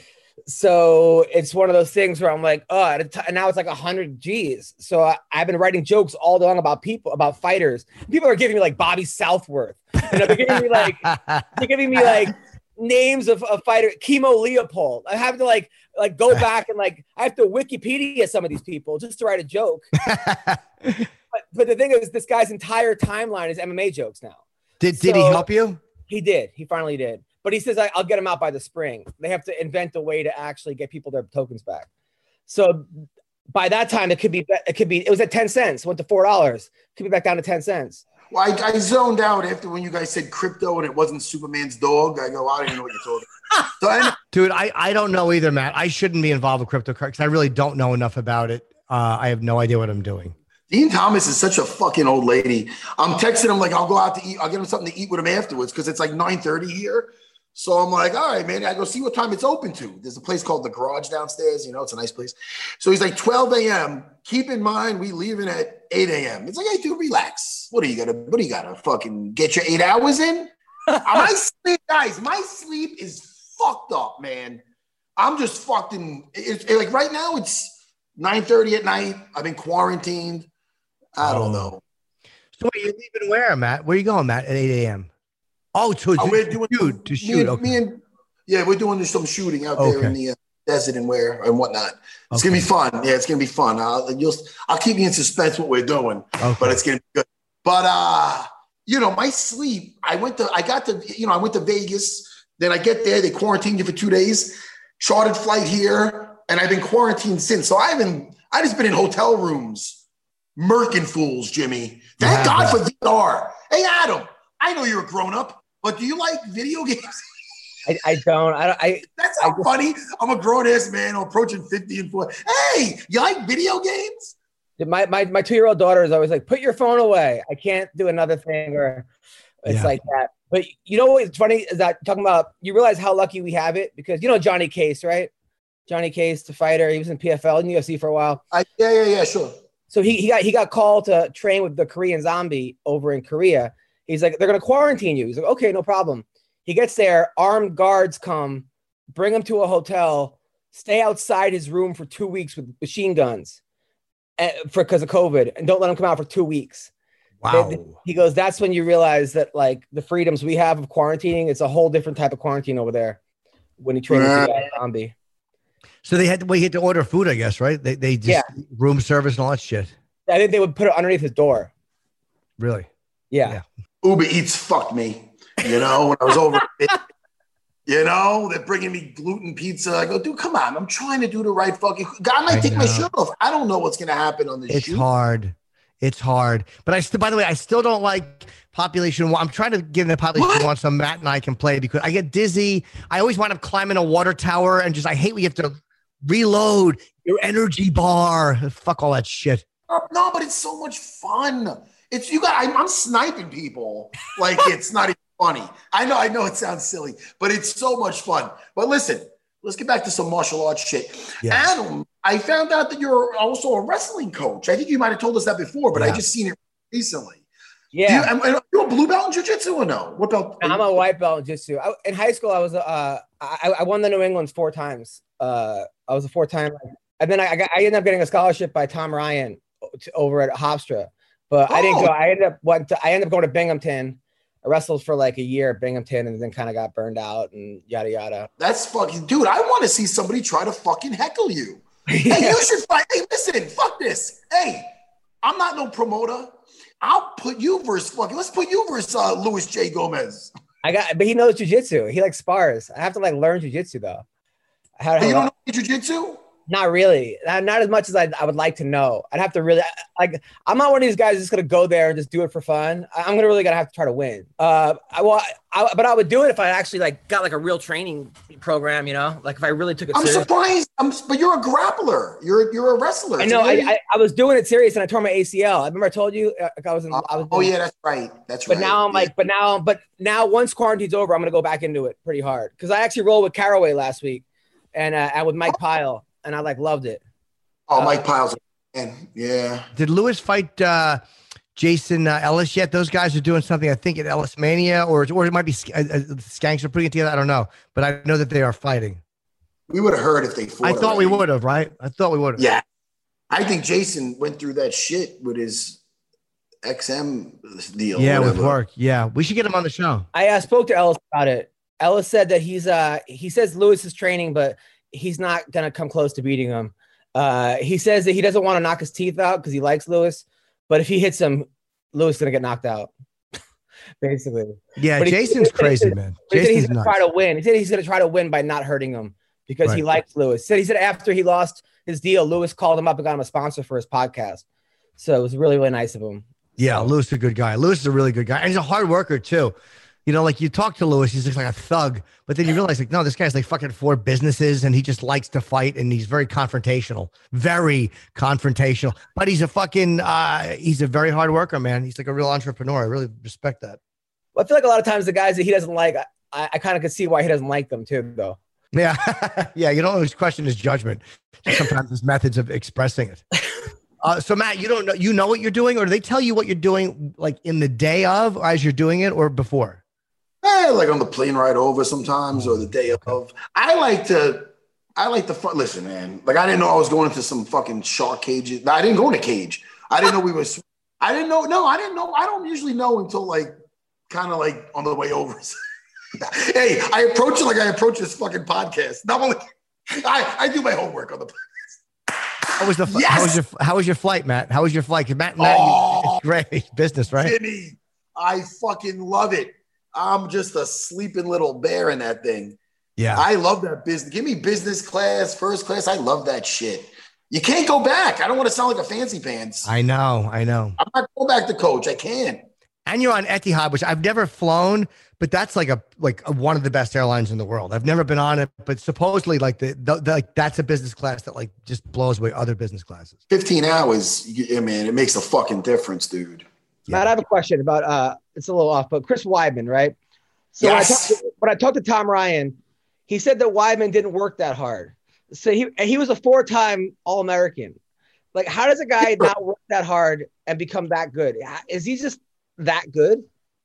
So it's one of those things where I'm like, oh, and now it's like a hundred G's. So I, I've been writing jokes all day long about people, about fighters. People are giving me like Bobby Southworth. You know, they're giving me like, they're giving me like names of, of fighter, Chemo Leopold. I have to like, like go back and like, I have to Wikipedia some of these people just to write a joke. but, but the thing is, this guy's entire timeline is M M A jokes now. Did, did so, he help you? He did. He finally did. But he says, I'll get them out by the spring. They have to invent a way to actually get people their tokens back. So by that time, it could be, it could be, it was at ten cents, went to four dollars. Could be back down to ten cents. Well, I, I zoned out after when you guys said crypto and it wasn't Superman's dog. I go, I don't even know what you're talking about. So I, Dude, I, I don't know either, Matt. I shouldn't be involved with cryptocurrency because I really don't know enough about it. Uh, I have no idea what I'm doing. Dean Thomas is such a fucking old lady. I'm texting him like, I'll go out to eat. I'll get him something to eat with him afterwards because it's like nine thirty here. So I'm like, all right, man, I go see what time it's open to. There's a place called The Garage downstairs. You know, it's a nice place. So he's like, twelve a.m. Keep in mind, we leaving at eight a.m. It's like, hey, dude, relax. What are you gonna, what do you gotta fucking get your eight hours in? My sleep, guys, my sleep is fucked up, man. I'm just fucking, it's, like right now it's nine thirty at night. I've been quarantined. I don't know. So are you leaving where, Matt? Where are you going, Matt, at eight a.m.? Oh, to, oh, we're doing shoot, to me shoot. And, okay. me and, yeah, we're doing some shooting out okay. there in the uh, desert and where and whatnot. It's okay. gonna be fun. Yeah, it's gonna be fun. I'll, you'll, I'll keep you in suspense what we're doing, okay. but it's gonna be good. But uh, you know, my sleep. I went to, I got to, you know, I went to Vegas. Then I get there, they quarantined you for two days. Chartered flight here, and I've been quarantined since. So I've been, I just been in hotel rooms, murking fools, Jimmy. Thank God for V R. Hey, Adam, I know you're a grown up. But do you like video games? I, I don't. I don't. I. That's how I just, funny. I'm a grown ass man. I'm approaching fifty and four. Hey, you like video games? My my my two year old daughter is always like, "Put your phone away. I can't do another thing." Or it's yeah. like that. But you know what's funny is that talking about. You realize how lucky we have it because you know Johnny Case, right? Johnny Case, the fighter. He was in P F L and U F C for a while. I, yeah, yeah, yeah, sure. So he he got he got called to train with the Korean Zombie over in Korea. He's like, they're going to quarantine you. He's like, okay, no problem. He gets there. Armed guards come, bring him to a hotel, stay outside his room for two weeks with machine guns uh, for because of COVID, and don't let him come out for two weeks. Wow. They, he goes, that's when you realize that like the freedoms we have of quarantining, it's a whole different type of quarantine over there when he trained with the Zombie. So they had to, well, he had to order food, I guess, right? They, they just yeah. room service and all that shit. I think they would put it underneath his door. Really? Yeah. yeah. Uber Eats fucked me, you know, when I was over, you know, they're bringing me gluten pizza. I go, dude, come on. I'm trying to do the right fucking, God might I take know. my shirt off. I don't know what's going to happen on this It's shoot. hard. It's hard. But I still, by the way, I still don't like population one. I'm trying to give the population what? one so Matt and I can play because I get dizzy. I always wind up climbing a water tower and just, I hate when you have to reload your energy bar. Fuck all that shit. No, but it's so much fun. It's you got. I'm, I'm sniping people like it's not even funny. I know. I know it sounds silly, but it's so much fun. But listen, let's get back to some martial arts shit. Yeah. Adam, I found out that you're also a wrestling coach. I think you might have told us that before, but Yeah. I just seen it recently. Yeah. Do you, are you a blue belt in jiu-jitsu or no? What belt? I'm a white belt in jiu-jitsu. I, in high school, I was uh, I, I won the New England's four times. Uh, I was a four-time, and then I, I, got, I ended up getting a scholarship by Tom Ryan to, over at Hofstra, but oh. I didn't go. I ended up went to, I ended up going to Binghamton. I wrestled for like a year at Binghamton, and then kind of got burned out and yada yada. That's fucking dude. I want to see somebody try to fucking heckle you. Yeah. Hey, you should fight. Hey, listen, fuck this. Hey, I'm not no promoter. I'll put you versus fucking. Let's put you versus uh, Luis J. Gomez. I got, but he knows jujitsu. He like spars. I have to like learn jujitsu though. How, hey, you don't know jujitsu? Not really. Not, not as much as I, I would like to know. I'd have to really like. I'm not one of these guys just gonna go there and just do it for fun. I'm gonna really gonna have to try to win. Uh, I well, I, but I would do it if I actually like got like a real training program. You know, like if I really took it. I'm serious. surprised. I'm, but you're a grappler. You're you're a wrestler. I know. I, I I was doing it serious and I tore my A C L. I remember I told you uh, I was in. Uh, I was oh doing, yeah, that's right. That's but right. But now I'm yeah. like, but now, but now once quarantine's over, I'm gonna go back into it pretty hard because I actually rolled with Caraway last week, and uh, and with Mike Pyle, and I like loved it. Oh, uh, Mike Pyle's man. Yeah. Did Lewis fight uh, Jason uh, Ellis yet? Those guys are doing something, I think, at Ellis Mania, or, or it might be uh, uh, Skanks are putting it together. I don't know. But I know that they are fighting. We would have heard if they fought. I thought already. we would have, right? I thought we would have. Yeah. I think Jason went through that shit with his X M deal. Yeah, whatever. with work. Yeah. We should get him on the show. I uh, spoke to Ellis about it. Ellis said that he's uh he says Lewis is training, but he's not gonna come close to beating him. Uh, he says that he doesn't want to knock his teeth out because he likes Lewis, but if he hits him, Lewis is gonna get knocked out. Basically. Yeah, but Jason's he, crazy, he man. He said Jason's he's gonna nuts. try to win. He said he's gonna try to win by not hurting him because Right. he likes Lewis. He said he said after he lost his deal, Lewis called him up and got him a sponsor for his podcast. So it was really, really nice of him. Yeah, So. Lewis is a good guy. Lewis is a really good guy. And he's a hard worker too. You know, like you talk to Lewis, he's just like a thug, but then you realize like, no, this guy's like fucking four businesses and he just likes to fight and he's very confrontational, very confrontational, but he's a fucking, uh, he's a very hard worker, man. He's like a real entrepreneur. I really respect that. Well, I feel like a lot of times the guys that he doesn't like, I, I kind of could see why he doesn't like them too, though. Yeah. Yeah. You don't always question his judgment. Just sometimes his methods of expressing it. Uh, so Matt, you don't know, you know what you're doing, or do they tell you what you're doing like in the day of, or as you're doing it, or before? Eh, like on the plane ride over sometimes or the day Okay. of. I like to, I like to, fu- listen, man. Like I didn't know I was going into some fucking shark cages. No, I didn't go in a cage. I didn't know we was, I didn't know, no, I didn't know. I don't usually know until like, kind of like on the way over. Hey, I approach it like I approach this fucking podcast. Not only, I, I do my homework on the podcast. How was the Yes! how was your how was your flight, Matt? How was your flight? 'Cause Matt, Matt Oh! you, it's great business, right? Jimmy, I fucking love it. I'm just a sleeping little bear in that thing. Yeah. I love that business. Give me business class, first class. I love that shit. You can't go back. I don't want to sound like a fancy pants. I know, I know. I'm not going back to coach. I can't. And you're on Etihad, which I've never flown, but that's like a like a, one of the best airlines in the world. I've never been on it, but supposedly like the, the, the like that's a business class that like just blows away other business classes. fifteen hours, yeah, man, it makes a fucking difference, dude. Yeah. Matt, I have a question about uh it's a little off, but Chris Weidman, right? So Yes. when, I talked to, when I talked to Tom Ryan, he said that Weidman didn't work that hard. So he and he was a four-time All-American. Like, how does a guy not work that hard and become that good? Is he just that good?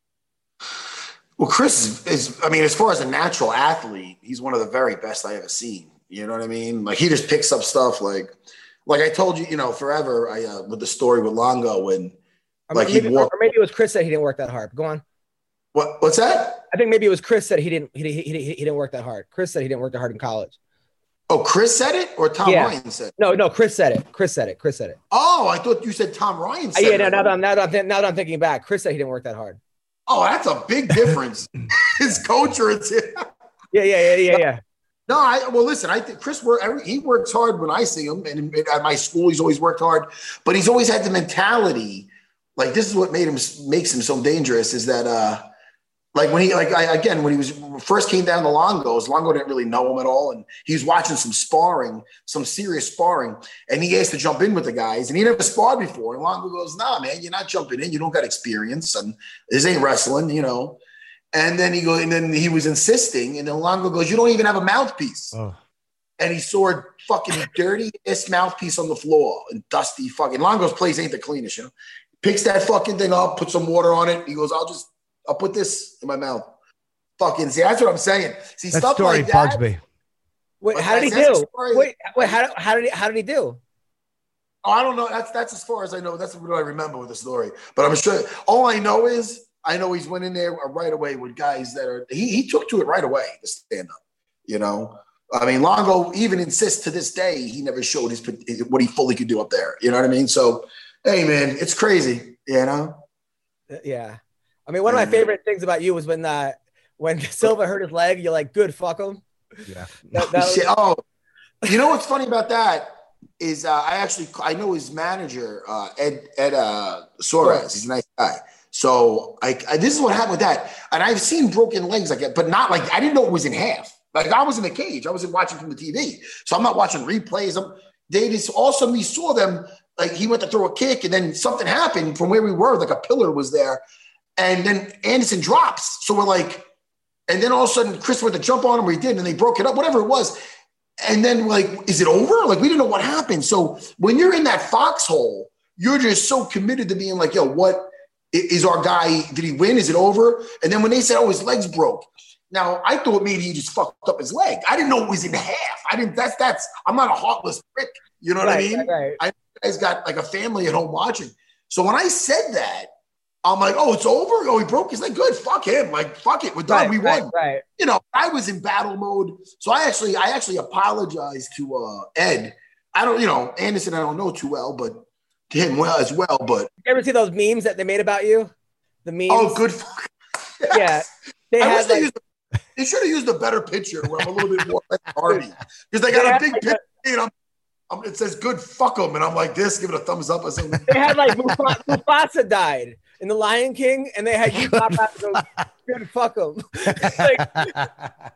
Well, Chris is, is, I mean, as far as a natural athlete, he's one of the very best I ever seen. You know what I mean? Like, he just picks up stuff like, like I told you, you know, forever, I, uh, with the story with Longo when, Or like, maybe, he walked. or maybe it was Chris that he didn't work that hard. Go on. What, what's that? I think maybe it was Chris that he didn't he, he, he, he didn't work that hard. Chris said he didn't work that hard in college. Oh, Chris said it or Tom Yeah. Ryan said it? No, no, Chris said it. Chris said it. Chris said it. Oh, I thought you said Tom Ryan Uh, said yeah, it. no, now that I'm now that I'm, th- now that I'm thinking back, Chris said he didn't work that hard. Oh, that's a big difference. His coach or it's Yeah, yeah, yeah, yeah, yeah. No, I well listen. I think Chris work. He works hard when I see him, and at my school, he's always worked hard. But he's always had the mentality. Like this is what made him makes him so dangerous. Is that uh, like when he like I, again when he was first came down to Longo's, Longo didn't really know him at all, and he was watching some sparring, some serious sparring, and he asked to jump in with the guys, and he never sparred before. And Longo goes, "Nah, man, you're not jumping in. You don't got experience, and this ain't wrestling, you know." And then he goes, and then he was insisting, and then Longo goes, "You don't even have a mouthpiece." Oh. and he saw a fucking dirty ass mouthpiece on the floor and dusty fucking. Longo's place ain't the cleanest, you know. Picks that fucking thing up, puts some water on it. He goes, I'll just, I'll put this in my mouth. Fucking, see, that's what I'm saying. See, That stuff story like that. bugs me. Wait, But how did he that's- that's do? a story- Wait, wait, how, how did he, how did he, how did he do? Oh, I don't know. That's that's as far as I know. That's what I remember with the story. But I'm sure all I know is I know he's went in there right away with guys that are he he took to it right away to stand up. You know, I mean, Longo even insists to this day he never showed his what he fully could do up there. You know what I mean? So, hey, man, it's crazy. You know? Yeah, I mean, one of my favorite things about you was when uh, when Silva hurt his leg. You're like, good, fuck him. Yeah. That, that was- Shit, oh, you know what's funny about that? Is uh, I actually I know his manager uh, Ed Ed uh, Suarez. He's a nice guy. So I, I this is what happened with that. And I've seen broken legs like that, but not like I didn't know it was in half. Like I was in the cage. I wasn't watching from the T V, so I'm not watching replays. I'm, they just all of a sudden we saw them like he went to throw a kick and then something happened from where we were. Like a pillar was there, and then Anderson drops. So we're like, and then all of a sudden Chris went to jump on him. We did, and they broke it up. Whatever it was. And then, like, is it over? Like, we didn't know what happened. So when you're in that foxhole, you're just so committed to being like, yo, what is our guy? Did he win? Is it over? And then when they said, oh, his leg's broke. Now, I thought maybe he just fucked up his leg. I didn't know it was in half. I didn't, that's, that's, I'm not a heartless prick. You know what Right, I mean? right, right. I guys got like a family at home watching. So when I said that, I'm like, oh, it's over? Oh, he broke his leg? Good. Fuck him. Like, fuck it. We're done. Right, we right, won. right. You know, I was in battle mode. So I actually, I actually apologized to uh, Ed. I don't, you know, Anderson, I don't know too well, but to him well as well. But You ever see those memes that they made about you? The memes. oh, good. Yeah, they I had wish they, like, used a, they should have used a better picture where I'm a little bit more like Hardy because they They got had a big like picture. And I'm, I'm, it says good fuck them, and I'm like this, give it a thumbs up or something. they had like Mufa- Mufasa died in The Lion King, and they had you pop out and go, good, fuck him. Like,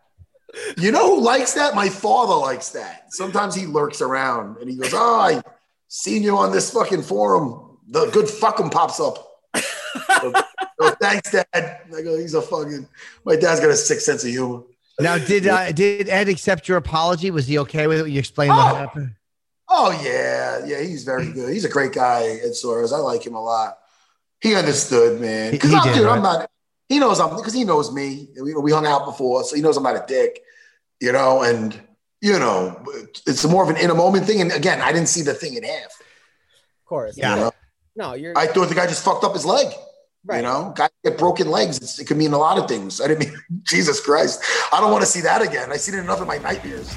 You know who likes that? My father likes that. Sometimes he lurks around and he goes, oh, I seen you on this fucking forum. The good fucking pops up. so, so thanks, Dad. I go, he's a fucking, my dad's got a sick sense of humor. Now, did uh, did Ed accept your apology? Was he okay with it? You explained Oh. what happened. Oh, yeah. Yeah, he's very good. He's a great guy, Ed Suarez. I like him a lot. He understood, man. Because He I'm, did, dude, right? I'm not, he knows I'm, because he knows me. We, we hung out before, so he knows I'm not a dick, you know, and, you know, it's more of an in a moment thing. And again, I didn't see the thing in half. of course. Yeah. You know? No, you're I thought the guy just fucked up his leg. right. You know, guys get broken legs. It's, it could mean a lot of things. I didn't mean, Jesus Christ. I don't want to see that again. I've seen it enough in my nightmares.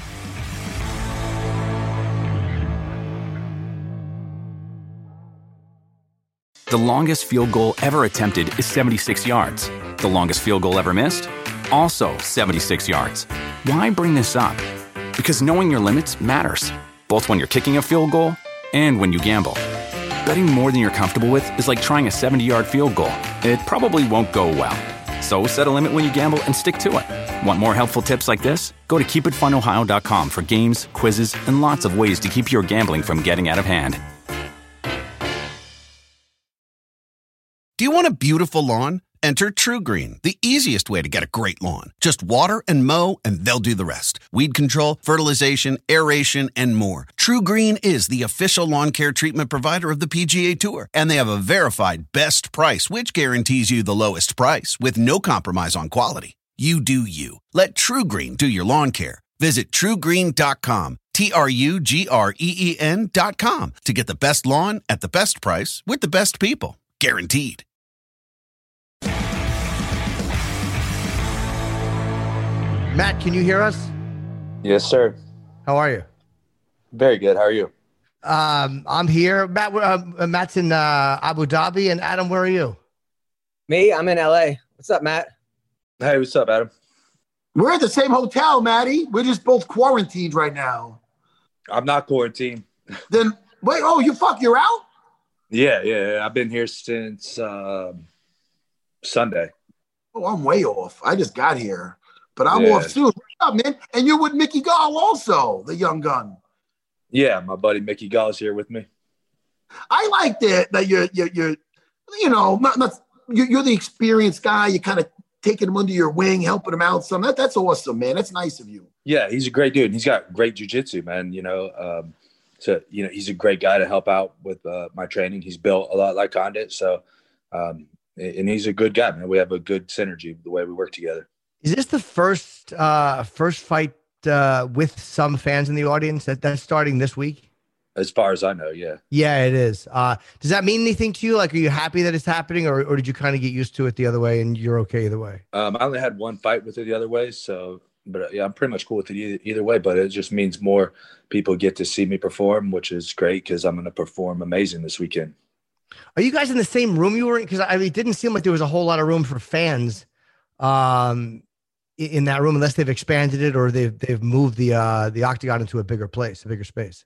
The longest field goal ever attempted is seventy-six yards. The longest field goal ever missed? Also seventy-six yards. Why bring this up? Because knowing your limits matters, both when you're kicking a field goal and when you gamble. Betting more than you're comfortable with is like trying a seventy-yard field goal. It probably won't go well. So set a limit when you gamble and stick to it. Want more helpful tips like this? Go to keep it fun ohio dot com for games, quizzes, and lots of ways to keep your gambling from getting out of hand. Do you want a beautiful lawn? Enter TruGreen, the easiest way to get a great lawn. Just water and mow, and they'll do the rest. Weed control, fertilization, aeration, and more. TruGreen is the official lawn care treatment provider of the P G A Tour, and they have a verified best price, which guarantees you the lowest price with no compromise on quality. You do you. Let TruGreen do your lawn care. Visit true green dot com, T R U G R E E N dot com, to get the best lawn at the best price with the best people. Guaranteed. Matt, can you hear us? Yes, sir. How are you? Very good. How are you? Um, I'm here. Matt, uh, Matt's in uh, Abu Dhabi, and Adam, where are you? Me, I'm in L A. What's up, Matt? Hey, what's up, Adam? We're at the same hotel, Maddie. We're just both quarantined right now. I'm not quarantined. Then, wait, oh, you fuck, you're out? Yeah, yeah. I've been here since um, Sunday. Oh, I'm way off. I just got here, but I'm Yeah. off soon. What's up, man? And you're with Mickey Gall also, the young gun. Yeah, my buddy Mickey Gall's here with me. I like that, that you're, you're, you're you know, not, not, you're, you're the experienced guy. You kind of taking him under your wing, helping him out some. That, that's awesome, man. That's nice of you. Yeah, he's a great dude. He's got great jiu-jitsu, man. You know, um, so, you know, he's a great guy to help out with uh, my training. He's built a lot like Condit. So, um, and he's a good guy, man. We have a good synergy the way we work together. Is this the first uh, first fight uh, with some fans in the audience that that's starting this week? As far as I know, yeah. Yeah, it is. Uh, does that mean anything to you? Like, are you happy that it's happening, or, or did you kind of get used to it the other way and you're okay either way? Um, I only had one fight with it the other way. So, but uh, yeah, I'm pretty much cool with it either, either way, but it just means more people get to see me perform, which is great because I'm going to perform amazing this weekend. Are you guys in the same room you were in? Because I mean, it didn't seem like there was a whole lot of room for fans um, in that room, unless they've expanded it or they've they've moved the uh, the octagon into a bigger place, a bigger space.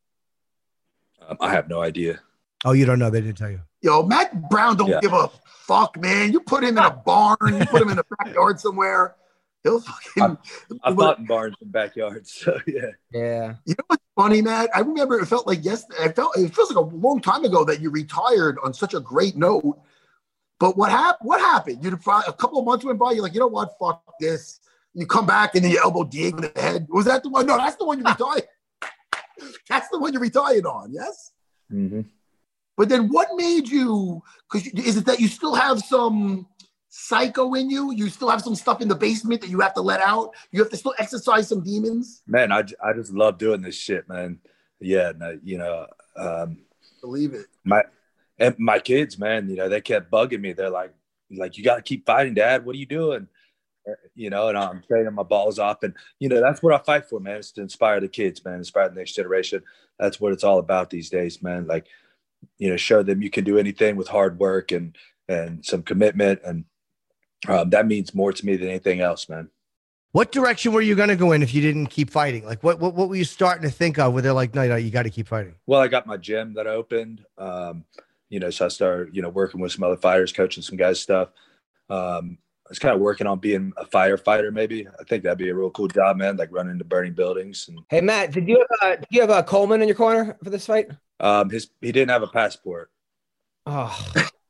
Um, I have no idea. Oh, you don't know? They didn't tell you. Yo, Matt Brown don't yeah. give a fuck, man. You put him in a barn, you put him in the backyard somewhere. He'll fucking. I, I fought in barns and backyards, so yeah. Yeah. You know what's funny, Matt? I remember it felt like yesterday. I felt it feels like a long time ago that you retired on such a great note. But what happened? What happened? You a couple of months went by. You're like, you know what? Fuck this. You come back and then you elbow Diego in the head. Was that the one? No, that's the one you retired. That's the one you retired on. Yes. Mm-hmm. But then, what made you? Because is it that you still have some psycho in you? You still have some stuff in the basement that you have to let out? You have to still exercise some demons? Man, I, I just love doing this shit, man. Yeah, no, you know. Um, Believe it. My and my kids, man, you know, they kept bugging me. They're like, like you got to keep fighting, Dad. What are you doing? You know, and I'm training my balls off. And, you know, that's what I fight for, man. It's to inspire the kids, man, inspire the next generation. That's what it's all about these days, man. Like, you know, show them you can do anything with hard work and, and some commitment. And um, that means more to me than anything else, man. What direction were you going to go in if you didn't keep fighting? Like, what, what, what were you starting to think of where they're like, no, no, you got to keep fighting? Well, I got my gym that I opened, um, you know, so I started, you know, working with some other fighters, coaching some guys' stuff. Um, I was kind of working on being a firefighter, maybe. I think that'd be a real cool job, man, like running into burning buildings. And hey, Matt, did you have, uh, did you have uh, Coleman in your corner for this fight? Um, his He didn't have a passport. Oh.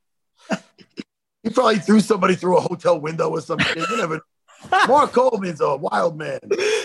He probably threw somebody through a hotel window or something. You never. Mark Coleman's a wild man.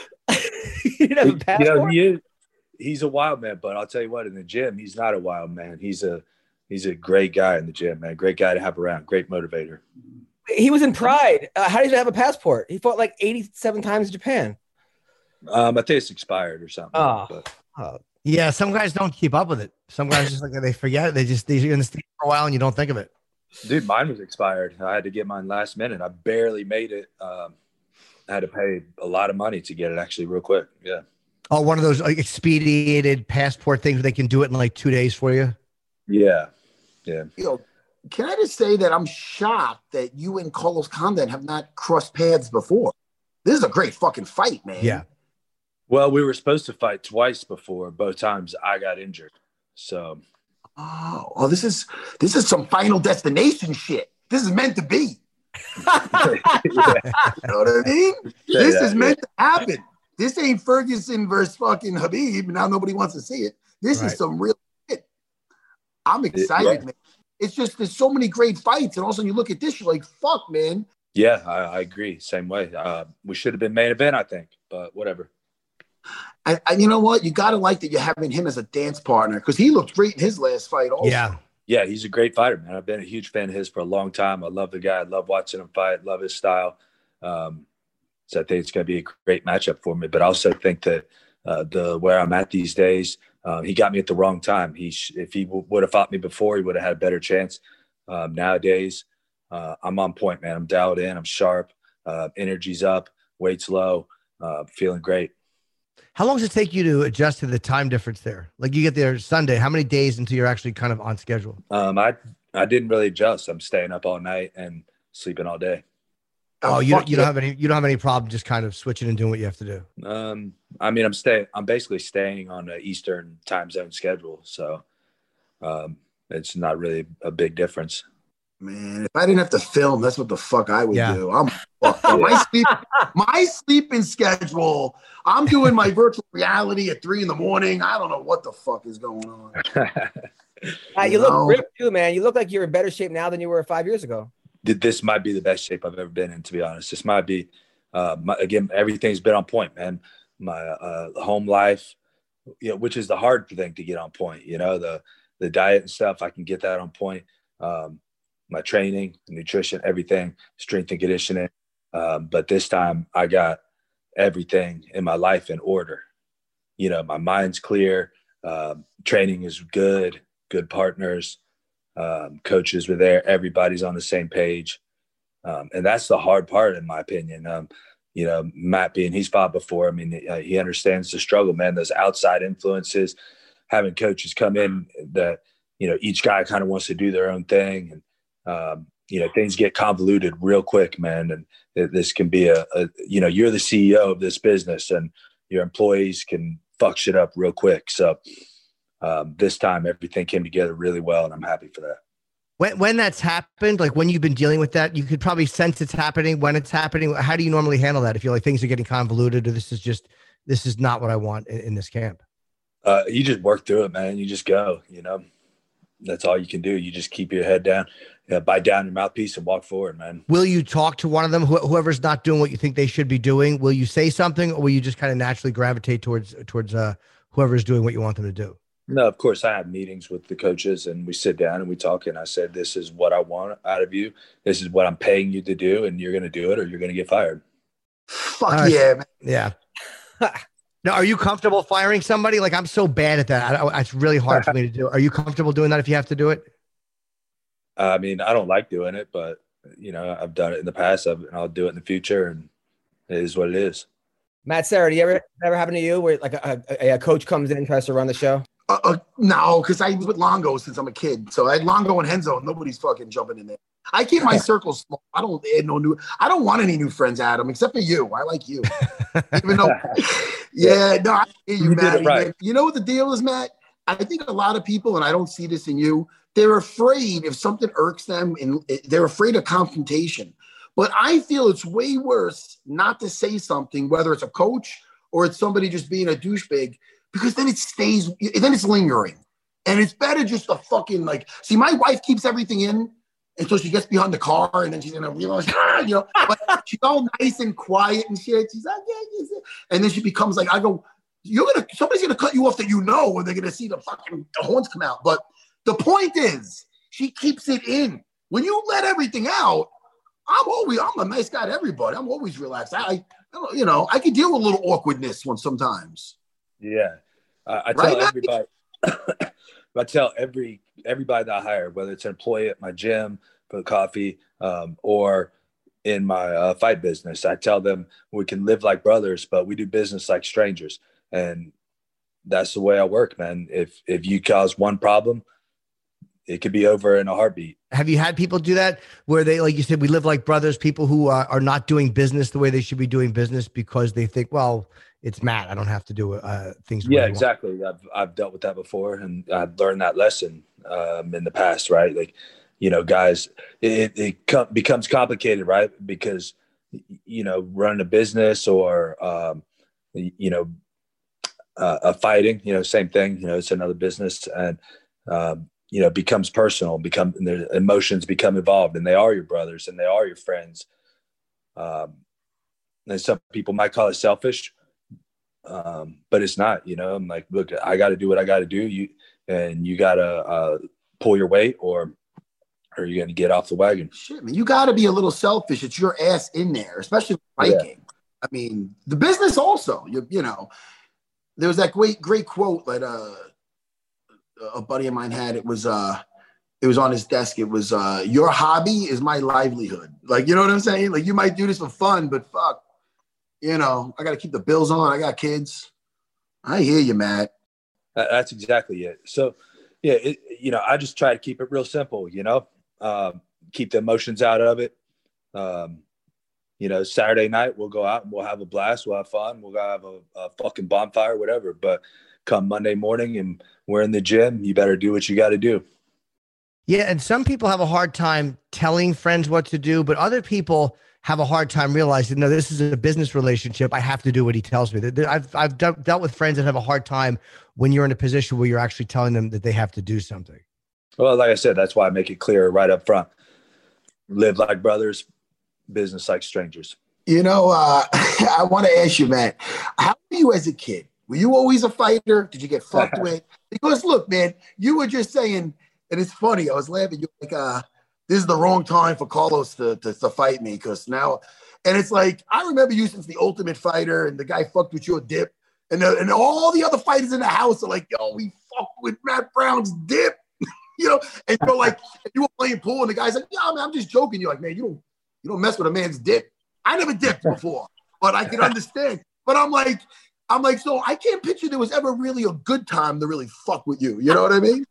He didn't have a passport? You know, he is, he's a wild man, but I'll tell you what, in the gym, he's not a wild man. He's a he's a great guy in the gym, man. Great guy to have around. Great motivator. He was in Pride. Uh, how did he have a passport? He fought like eighty-seven times in Japan. Um, I think it's expired or something. Oh. But. oh. Yeah, some guys don't keep up with it. Some guys just like they forget it. They just they're in the state for a while and you don't think of it. Dude, mine was expired. I had to get mine last minute. I barely made it. Um, I had to pay a lot of money to get it actually real quick. Yeah. Oh, one of those like expedited passport things where they can do it in like two days for you. Yeah. Yeah. You know, can I just say that I'm shocked that you and Carlos Condit have not crossed paths before? This is a great fucking fight, man. Yeah. Well, we were supposed to fight twice before. Both times I got injured. So. Oh, oh, this is this is some Final Destination shit. This is meant to be. Yeah. You know what I mean? Say this that, is meant yeah. to happen. This ain't Ferguson versus fucking Habib. Now nobody wants to see it. This Right. is some real shit. I'm excited, Yeah. man. It's just there's so many great fights, and also you look at this, you're like, fuck, man. Yeah, I, I agree. Same way. Uh, we should have been main event, I think, but whatever. And, and you know what? You gotta like that you're having him as a dance partner because he looked great in his last fight. Also. Yeah. Yeah, he's a great fighter, man. I've been a huge fan of his for a long time. I love the guy. I love watching him fight. Love his style. Um, so I think it's going to be a great matchup for me. But I also think that uh, the where I'm at these days, uh, he got me at the wrong time. He sh- if he w- would have fought me before, he would have had a better chance. Um, nowadays, uh, I'm on point, man. I'm dialed in. I'm sharp. Uh, energy's up. Weight's low. Uh, feeling great. How long does it take you to adjust to the time difference there? Like you get there Sunday, how many days until you're actually kind of on schedule? Um, I I didn't really adjust. I'm staying up all night and sleeping all day. Oh, you fuck you don't yeah. have any you don't have any problem just kind of switching and doing what you have to do. Um, I mean, I'm staying. I'm basically staying on the Eastern time zone schedule, so um, it's not really a big difference. Man, if I didn't have to film, that's what the fuck I would Yeah. do. I'm fucked up. My sleep, my sleeping schedule. I'm doing my virtual reality at three in the morning. I don't know what the fuck is going on. Uh, you You look know? ripped too, man. You look like you're in better shape now than you were five years ago. th- this might be the best shape I've ever been in, to be honest. This might be, uh, my, again, everything's been on point, man. My uh, home life, you know, which is the hard thing to get on point, you know, the, the diet and stuff, I can get that on point. Um, my training, nutrition, everything, strength and conditioning. Um, but this time I got everything in my life in order. You know, my mind's clear. Um, training is good, good partners. Um, coaches were there. Everybody's on the same page. Um, and that's the hard part, in my opinion. Um, you know, Matt being, he's fought before. I mean, uh, he understands the struggle, man, those outside influences, having coaches come in that, you know, each guy kind of wants to do their own thing. And, um, you know, things get convoluted real quick, man. And th- this can be a, a, you know, you're the C E O of this business and your employees can fuck shit up real quick. So um, this time everything came together really well and I'm happy for that. When, when that's happened, like when you've been dealing with that, you could probably sense it's happening when it's happening. How do you normally handle that? If you're like, things are getting convoluted or this is just, this is not what I want in, in this camp. Uh, you just work through it, man. You just go, you know, that's all you can do. You just keep your head down, you know, bite down your mouthpiece and walk forward, man. Will you talk to one of them, wh- whoever's not doing what you think they should be doing? Will you say something or will you just kind of naturally gravitate towards, towards uh, whoever's doing what you want them to do? No, of course I have meetings with the coaches and we sit down and we talk and I said, this is what I want out of you. This is what I'm paying you to do. And you're going to do it or you're going to get fired. Fuck Uh, yeah, man. Yeah. Now, are you comfortable firing somebody? Like, I'm so bad at that. I, I, it's really hard for me to do. Are you comfortable doing that if you have to do it? I mean, I don't like doing it, but you know, I've done it in the past I've, and I'll do it in the future and it is what it is. Matt Serra, do you ever ever happen to you where like a, a, a coach comes in and tries to run the show? Uh, uh, no, because I was with Longo since I'm a kid. So I had Longo and Henzo. And nobody's fucking jumping in there. I keep my circle small. I don't add no new. I don't want any new friends, Adam, except for you. I like you. Even though, yeah, no, I hear you, You did Matt. it right. You know what the deal is, Matt? I think a lot of people, and I don't see this in you, they're afraid if something irks them, and they're afraid of confrontation. But I feel it's way worse not to say something, whether it's a coach or it's somebody just being a douchebag, because then it stays, then it's lingering. And it's better just to fucking like, see, my wife keeps everything in until she gets behind the car and then she's gonna realize, ah, you know, but she's all nice and quiet and shit. She's like, yeah, yeah, yeah. And then she becomes like, I go, you're gonna, somebody's gonna cut you off that you know, when they're gonna see the fucking the horns come out. But the point is, she keeps it in. When you let everything out, I'm always, I'm a nice guy to everybody. I'm always relaxed. I, I you know, I can deal with a little awkwardness one sometimes. Yeah. Uh, I tell Right, everybody, I tell every, everybody that I hire, whether it's an employee at my gym for coffee um, or in my uh, fight business, I tell them we can live like brothers, but we do business like strangers. And that's the way I work, man. If, if you cause one problem, it could be over in a heartbeat. Have you had people do that where they, like you said, we live like brothers, people who uh, are not doing business the way they should be doing business because they think, well, it's Matt, I don't have to do uh, things. Yeah, exactly. I've, I've dealt with that before and I've learned that lesson um, in the past, right? Like, you know, guys, it, it com- becomes complicated, right? Because, you know, running a business or, um, you know, uh, a fighting, you know, same thing, you know, it's another business and, um, you know, becomes personal, become their emotions become involved and they are your brothers and they are your friends. Um, and some people might call it selfish, um, but it's not, you know, I'm like, look, I got to do what I got to do. You, and you got to uh, pull your weight or, or you're going to get off the wagon. Shit, man, you got to be a little selfish. It's your ass in there, especially biking. Yeah. I mean, the business also, you, you know, there was that great, great quote that, uh, a buddy of mine had. It was uh it was on his desk. It was uh your hobby is my livelihood. Like, you know what I'm saying? Like, you might do this for fun, but fuck, you know, I got to keep the bills on. I got kids. I hear you, Matt. That's exactly it. So yeah, it, you know, I just try to keep it real simple, you know, um, keep the emotions out of it. Um, you know, Saturday night we'll go out and we'll have a blast. We'll have fun. We'll have a, a fucking bonfire, whatever. But come Monday morning and we're in the gym, you better do what you got to do. Yeah. And some people have a hard time telling friends what to do, but other people have a hard time realizing, no, this is a business relationship. I have to do what he tells me. I've, I've de- dealt with friends that have a hard time when you're in a position where you're actually telling them that they have to do something. Well, like I said, that's why I make it clear right up front. live like brothers, business like strangers. You know, uh, I want to ask you, Matt, how were you as a kid? Were you always a fighter? Did you get fucked with? Because look, man, you were just saying, and it's funny. I was laughing. You're like, uh, this is the wrong time for Carlos to, to, to fight me because now, and it's like, I remember you since the Ultimate Fighter and the guy fucked with your dip. And, the, and all the other fighters in the house are like, yo, we fucked with Matt Brown's dip. You know, and you're like, you were playing pool and the guy's like, yeah, man, I'm just joking. You're like, man, you don't, you don't mess with a man's dip. I never dipped before, but I can understand. But I'm like, I'm like, so I can't picture there was ever really a good time to really fuck with you. You know what I mean?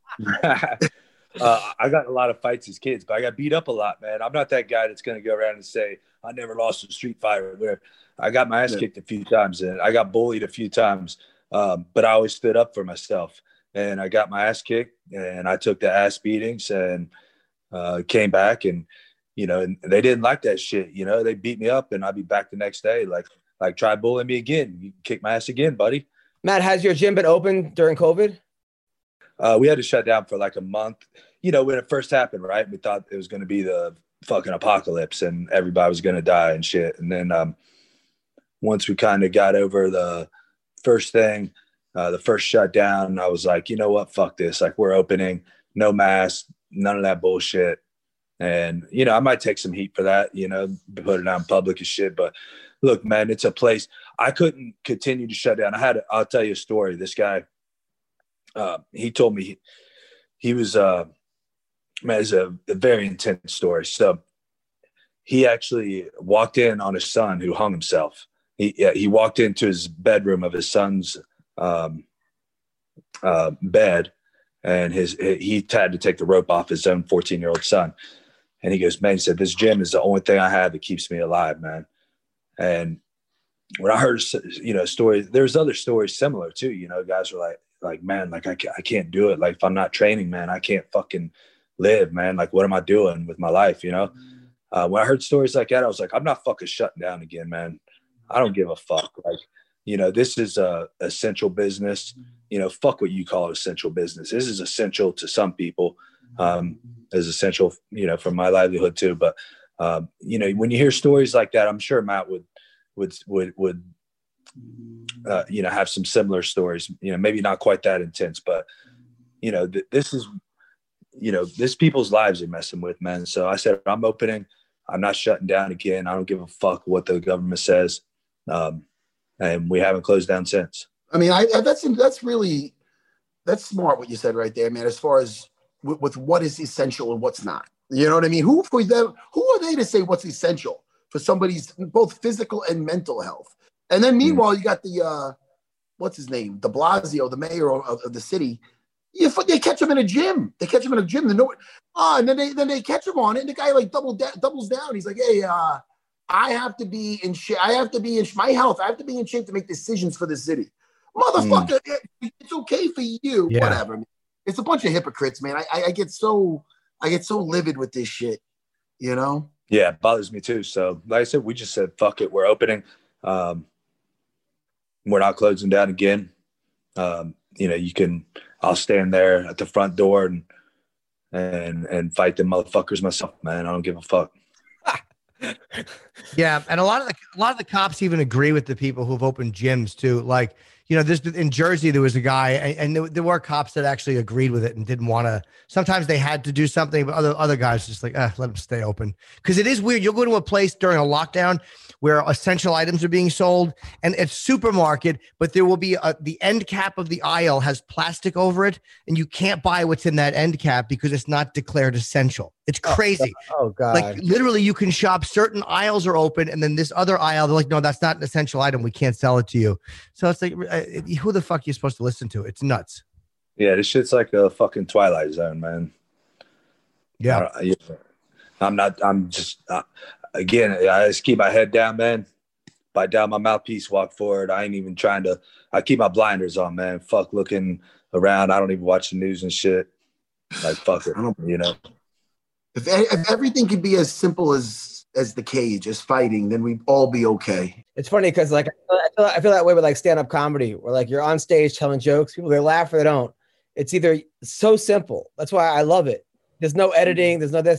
uh, I got a lot of fights as kids, but I got beat up a lot, man. I'm not that guy that's going to go around and say, I never lost a street fight or whatever. I got my ass yeah. kicked a few times and I got bullied a few times, um, but I always stood up for myself. And I got my ass kicked and I took the ass beatings and uh, came back and, you know, and they didn't like that shit. You know, they beat me up and I'd be back the next day. Like, like try bullying me again. You kick my ass again, buddy. Matt, has your gym been open during COVID? Uh, we had to shut down for like a month. You know, when it first happened, right? We thought it was going to be the fucking apocalypse and everybody was going to die and shit. And then um, once we kind of got over the first thing, Uh, the first shutdown, I was like, you know what? Fuck this. Like, we're opening, no mask, none of that bullshit. And, you know, I might take some heat for that, you know, put it out in public and shit. But look, man, it's a place I couldn't continue to shut down. I had, I'll tell you a story. This guy, uh, he told me he, he was, uh, man, it's a, a very intense story. So he actually walked in on his son who hung himself. He, yeah, he walked into his bedroom of his son's um uh bed and his he had to take the rope off his own fourteen year old son, and he goes, man, he said, this gym is the only thing I have that keeps me alive, man. And when I heard, you know, stories, there's other stories similar too, you know, guys were like like man, like I can't, I can't do it. Like, if I'm not training, man, I can't fucking live, man. Like, what am I doing with my life, you know? Uh when I heard stories like that, I was like, I'm not fucking shutting down again, man. I don't give a fuck. Like, you know, this is a essential business. You know, fuck what you call it, essential business. This is essential to some people. Um, is essential, you know, for my livelihood too. But um, you know, when you hear stories like that, I'm sure Matt would would would would uh, you know, have some similar stories. You know, maybe not quite that intense, but you know, th- this is, you know, this people's lives are messing with, man. So I said, I'm opening. I'm not shutting down again. I don't give a fuck what the government says. Um, And we haven't closed down since. I mean, I, I that's that's really that's smart what you said right there, man. As far as with, with what is essential and what's not, you know what I mean? Who for them? Who are they to say what's essential for somebody's both physical and mental health? And then meanwhile, mm. you got the uh, what's his name, De Blasio, the mayor of, of the city. You they catch him in a gym. They catch him in a gym. They know, ah, and then they then they catch him on it. And the guy like double da- doubles down. He's like, hey, uh. I have to be in shape. I have to be in sh- my health. I have to be in shape to make decisions for the city. Motherfucker, mm. it, it's okay for you. Yeah. Whatever. It's a bunch of hypocrites, man. I, I, I get so I get so livid with this shit, you know? Yeah, it bothers me too. So like I said, we just said, fuck it. We're opening. Um, we're not closing down again. Um, you know, you can, I'll stand there at the front door and, and, and fight them motherfuckers myself, man. I don't give a fuck. Yeah, and a lot of the a lot of the cops even agree with the people who've opened gyms too. Like, you know, this in Jersey there was a guy, and, and there, there were cops that actually agreed with it and didn't want to. Sometimes they had to do something, but other other guys just like, ah, let them stay open. Because it is weird. You'll go to a place during a lockdown where essential items are being sold, and it's supermarket, but there will be a, the end cap of the aisle has plastic over it, and you can't buy what's in that end cap because it's not declared essential. It's crazy. Oh, oh God! Like literally, you can shop. Certain aisles are open, and then this other aisle, they're like, no, that's not an essential item. We can't sell it to you. So it's like, uh, who the fuck are you supposed to listen to? It's nuts. Yeah, this shit's like a fucking Twilight Zone, man. Yeah, I, yeah. I'm not. I'm just. Uh, again, I just keep my head down, man. Bite down my mouthpiece, walk forward. I ain't even trying to. I keep my blinders on, man. Fuck looking around. I don't even watch the news and shit. Like fuck it, you know. If, if everything could be as simple as as the cage, as fighting, then we'd all be okay. It's funny because like I feel, I feel that way with like stand-up comedy, where like you're on stage telling jokes, people they laugh or they don't. It's either so simple. That's why I love it. There's no editing. There's no this.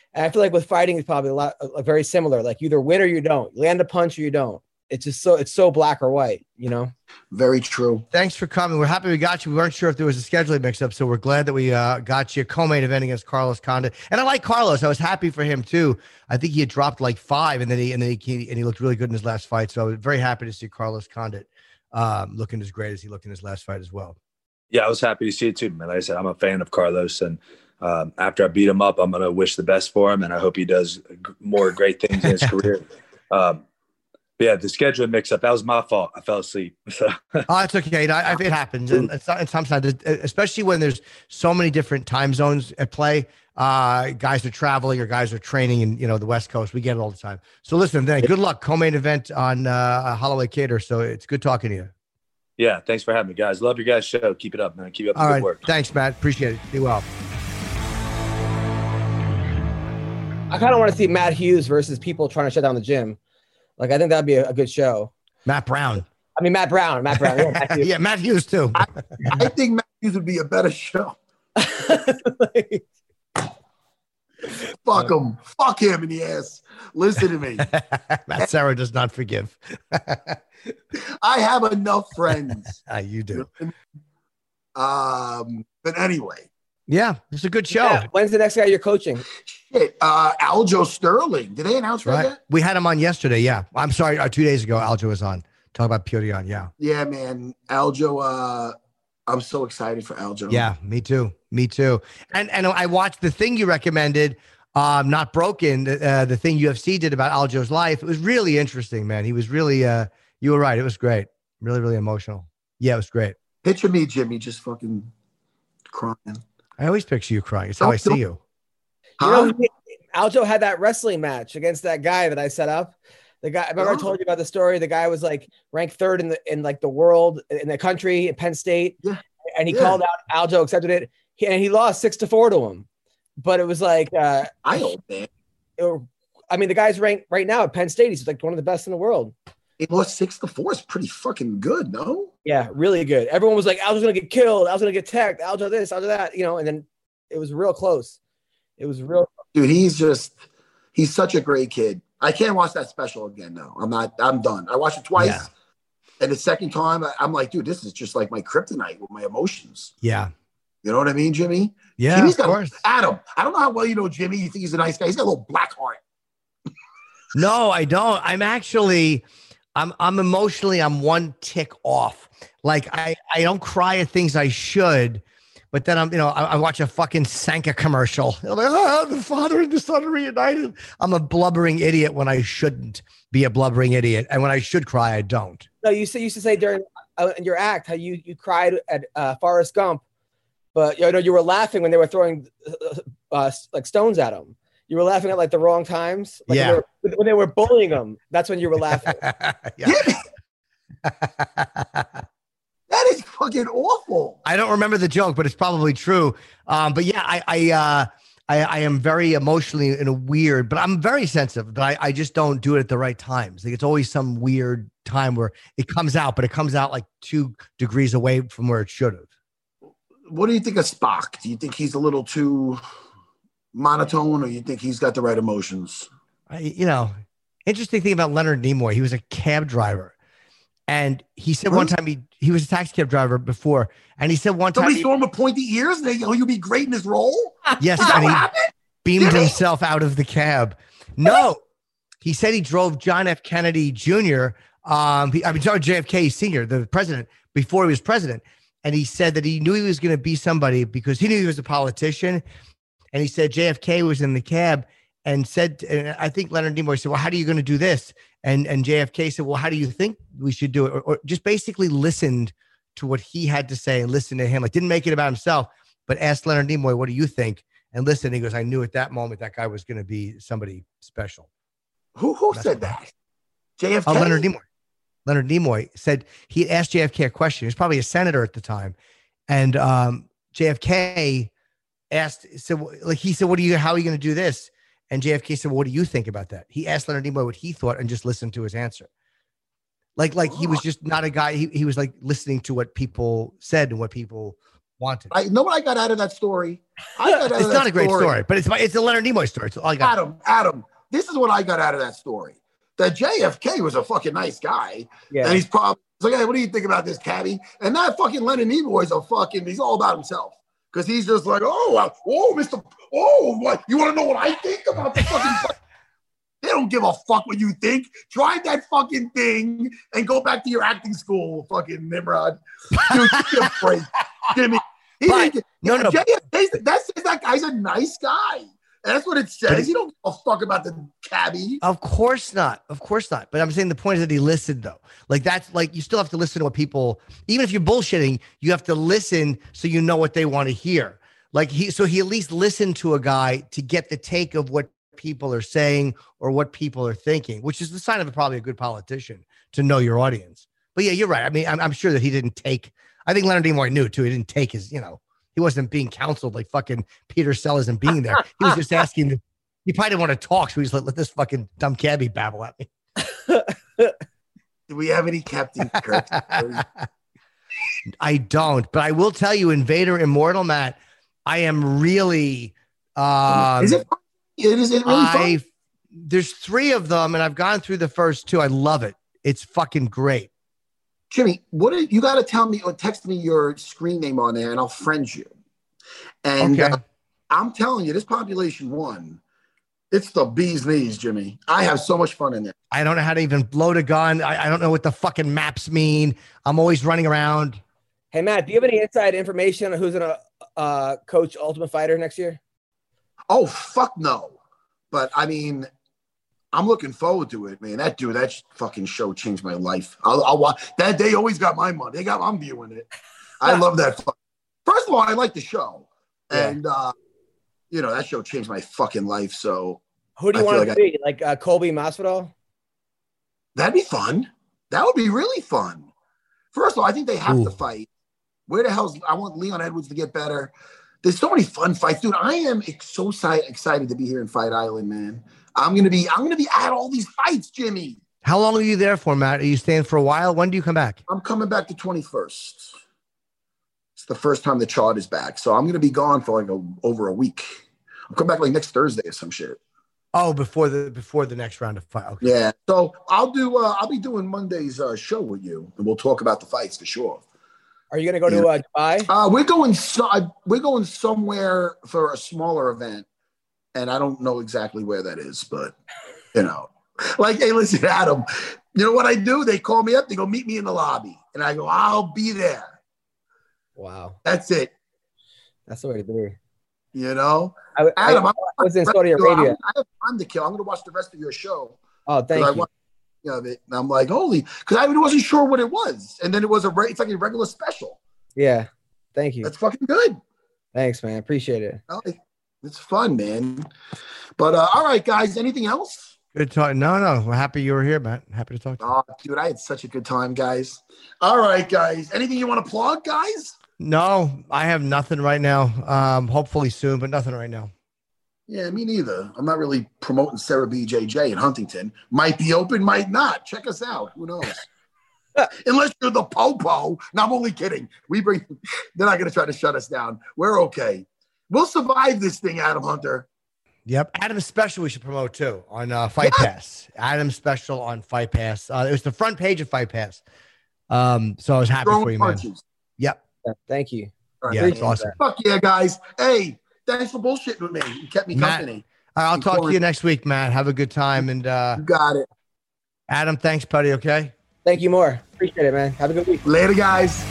And I feel like with fighting, it's probably a lot uh, very similar. Like you either win or you don't. You land a punch or you don't. It's just so it's so black or white, you know. Very true. Thanks for coming. We're happy we got you. We weren't sure if there was a scheduling mix-up, so we're glad that we uh, got you. Co-main event against Carlos Condit, and I like Carlos. I was happy for him too. I think he had dropped like five, and then he and then he and he looked really good in his last fight. So I was very happy to see Carlos Condit um, looking as great as he looked in his last fight as well. Yeah, I was happy to see it too, man. Like I said, I'm a fan of Carlos, and um, after I beat him up, I'm gonna wish the best for him, and I hope he does g- more great things in his career. Um, But yeah, the scheduling mix-up, that was my fault. I fell asleep. So. Oh, it's okay. No, I, it happens. And it's not, sometimes, especially when there's so many different time zones at play, uh, guys are traveling or guys are training in, you know, the West Coast. We get it all the time. So listen, then, good luck. Co-main event on uh, Holloway Cater. So it's good talking to you. Yeah, thanks for having me, guys. Love your guys' show. Keep it up, man. Keep up the all good right. work. Thanks, Matt. Appreciate it. Be well. I kind of want to see Matt Hughes versus people trying to shut down the gym. Like, I think that'd be a, a good show. Matt Brown. I mean, Matt Brown. Matt Brown. Yeah, Matt Hughes, yeah, Matt Hughes too. I, I think Matt Hughes would be a better show. like, Fuck him. Fuck him in the ass. Listen to me. Matt Serra does not forgive. I have enough friends. Uh, you do. Um, but anyway. Yeah, it's a good show. Yeah. When's the next guy you're coaching? Shit, uh, Aljo Sterling. Did they announce that Right. yet? We had him on yesterday. Yeah. I'm sorry. Uh, two days ago, Aljo was on. Talk about Piotr. Yeah. Yeah, man. Aljo, uh, I'm so excited for Aljo. Yeah, me too. Me too. And and I watched the thing you recommended, um, Not Broken, uh, the thing U F C did about Aljo's life. It was really interesting, man. He was really, uh, you were right. It was great. Really, really emotional. Yeah, it was great. Picture me, Jimmy, just fucking crying. I always picture you crying. It's how I see you. You know, he, Aljo had that wrestling match against that guy that I set up. The guy, remember Oh. I told you about the story? The guy was like ranked third in the in like the world in the country in Penn State, Yeah. and he Yeah. called out. Aljo accepted it, he, and he lost six to four to him. But it was like, uh, I hope that. it, I mean, the guy's ranked right now at Penn State. He's like one of the best in the world. He lost six to four. It's pretty fucking good, no? Yeah, really good. Everyone was like, Aljo's gonna get killed. Aljo's gonna get teched. Aljo this, Aljo that. You know, and then it was real close. It was real. Dude, he's just, he's such a great kid. I can't watch that special again now. I'm not, I'm done. I watched it twice. Yeah. And the second time, I- I'm like, dude, this is just like my kryptonite with my emotions. Yeah. You know what I mean, Jimmy? Yeah, Jimmy's of got, course. Adam, I don't know how well you know Jimmy. You think he's a nice guy. He's got a little black heart. No, I don't. I'm actually, I'm, I'm emotionally, I'm one tick off. Like I, I don't cry at things I should, but then I'm, you know, I, I watch a fucking Sanka commercial. I'm like, oh, the father and the son are reunited. I'm a blubbering idiot when I shouldn't be a blubbering idiot. And when I should cry, I don't. No, you say, used to say during uh, in your act how you you cried at uh, Forrest Gump, but you know you were laughing when they were throwing uh, uh, like stones at him. You were laughing at like the wrong times. Like Yeah. when they, were, when they were bullying him, that's when you were laughing. Yeah. That is fucking awful. I don't remember the joke, but it's probably true. Um, but yeah, I I, uh, I I am very emotionally in a weird, but I'm very sensitive. But I, I just don't do it at the right times. Like it's always some weird time where it comes out, but it comes out like two degrees away from where it should have. What do you think of Spock? Do you think he's a little too monotone, or you think he's got the right emotions? I, you know, interesting thing about Leonard Nimoy, he was a cab driver. And he said one time he, he was a taxi cab driver before. And he said one time, Somebody he, saw him with pointy ears and they go, you'll be great in this role? yes, Is that and what he happened? beamed Did he? himself out of the cab. No, he said he drove John F. Kennedy Junior Um, he, I mean, sorry, J F K Senior, the president, before he was president. And he said that he knew he was going to be somebody because he knew he was a politician. And he said J F K was in the cab and said, and I think Leonard Nimoy said, well, how are you going to do this? And and J F K said, well, how do you think we should do it? Or, or just basically listened to what he had to say and listened to him. Like didn't make it about himself, but asked Leonard Nimoy, what do you think? And listen, he goes, I knew at that moment that guy was going to be somebody special. Who who That's said what that? J F K? Oh, Leonard Nimoy. Leonard Nimoy said he had asked J F K a question. He was probably a senator at the time. And um, J F K asked, so like he said, what do you, how are you going to do this? And J F K said, well, what do you think about that? He asked Leonard Nimoy what he thought and just listened to his answer. Like, like he was just not a guy. He, he was like listening to what people said and what people Wanted. I know what I got out of that story. I got out it's of not that a great story. story, but it's it's a Leonard Nimoy story. It's all I got. Adam, Adam, this is what I got out of that story. That J F K was a fucking nice guy. Yeah. And he's probably like, hey, what do you think about this, cabbie? And that fucking Leonard Nimoy is a fucking, he's all about himself. Because he's just like, oh, uh, oh, Mister Oh, what? You want to know what I think about the fucking They don't give a fuck what you think. Drive that fucking thing and go back to your acting school, fucking Nimrod. Dude, give me a break. Give me. He But, didn't, no, no. J F K, that says that guy's a nice guy. That's what it says. You don't give a fuck about the cabbie. Of course not. Of course not. But I'm saying the point is that he listened, though. Like, that's like, you still have to listen to what people, even if you're bullshitting, you have to listen so you know what they want to hear. Like, he, so he at least listened to a guy to get the take of what people are saying or what people are thinking, which is the sign of a, probably a good politician, to know your audience. But yeah, you're right. I mean, I'm, I'm sure that he didn't take, I think Leonard Nimoy knew too. He didn't take his, you know, he wasn't being counseled like fucking Peter Sellers and being there. He was just asking, the, he probably didn't want to talk. So he's like, let this fucking dumb cabbie babble at me. Do we have any Captain Kirk? I don't, but I will tell you, Invader Immortal, Matt, I am really, um, is it, is it really fun? I, there's three of them and I've gone through the first two. I love it. It's fucking great. Jimmy, what is, you got to tell me or text me your screen name on there and I'll friend you. And okay. uh, I'm telling you, this population one, it's the bee's knees, Jimmy. I have so much fun in there. I don't know how to even load a gun. I, I don't know what the fucking maps mean. I'm always running around. Hey, Matt, do you have any inside information on who's going to uh, coach Ultimate Fighter next year? Oh, fuck no. But I mean, I'm looking forward to it, man. That dude, that fucking show changed my life. I'll, I'll watch that. They always got my money. They got, I'm viewing it. I love that. First of all, I like the show. Yeah. And, uh, you know, that show changed my fucking life. So who do you I want feel to like be? I, like uh, Colby Masvidal? That'd be fun. That would be really fun. First of all, I think they have Ooh. to fight. Where the hell's, I want Leon Edwards to get better. There's so many fun fights, dude. I am so excited to be here in Fight Island, man. I'm gonna be, I'm gonna be at all these fights, Jimmy. How long are you there for, Matt? Are you staying for a while? When do you come back? I'm coming back the twenty-first. It's the first time the chart is back, so I'm gonna be gone for like a, over a week. I'm coming back like next Thursday or some shit. Oh, before the before the next round of fight. Okay. Yeah, so I'll do. Uh, I'll be doing Monday's uh, show with you, and we'll talk about the fights for sure. Are you going to go to uh, Dubai? Uh, we're going. So, we're going somewhere for a smaller event, and I don't know exactly where that is, but you know, like, hey, listen, Adam. You know what I do? They call me up. They go meet me in the lobby, and I go, I'll be there. Wow, that's it. That's the way to be. You know, I, Adam. I, I was in Saudi Arabia. I have time to kill. I'm going to watch the rest of your show. Oh, thank you. I watched, you know, it, and I'm like, holy, because I wasn't sure what it was, and then it was a. It's like a regular special. Yeah, thank you. That's fucking good. Thanks, man. Appreciate it. Oh, it's fun, man. But uh, all right, guys. Anything else? Good talk. No, no. We're happy you were here, Matt. Happy to talk to you. Oh, dude, I had such a good time, guys. All right, guys. Anything you want to plug, guys? No, I have nothing right now. Um, hopefully soon, but nothing right now. Yeah, me neither. I'm not really promoting Sarah B J J in Huntington. Might be open, might not. Check us out. Who knows? Unless you're the Popo. No, I'm only kidding. We bring. They're not going to try to shut us down. We're okay. We'll survive this thing, Adam Hunter. Yep. Adam's special we should promote too on uh, Fight yeah. Pass. Adam's special on Fight Pass. Uh, it was the front page of Fight Pass. Um, so I was happy Throwing for you, punches. man. Yep. Yeah, thank you. Right, yeah, it's awesome. Fuck yeah, guys. Hey, thanks for bullshitting with me. You kept me Matt, company. All right, I'll you talk to you next week, Matt. Have a good time. And uh, you got it. Adam, thanks, buddy. Okay. Thank you more. Appreciate it, man. Have a good week. Later, guys.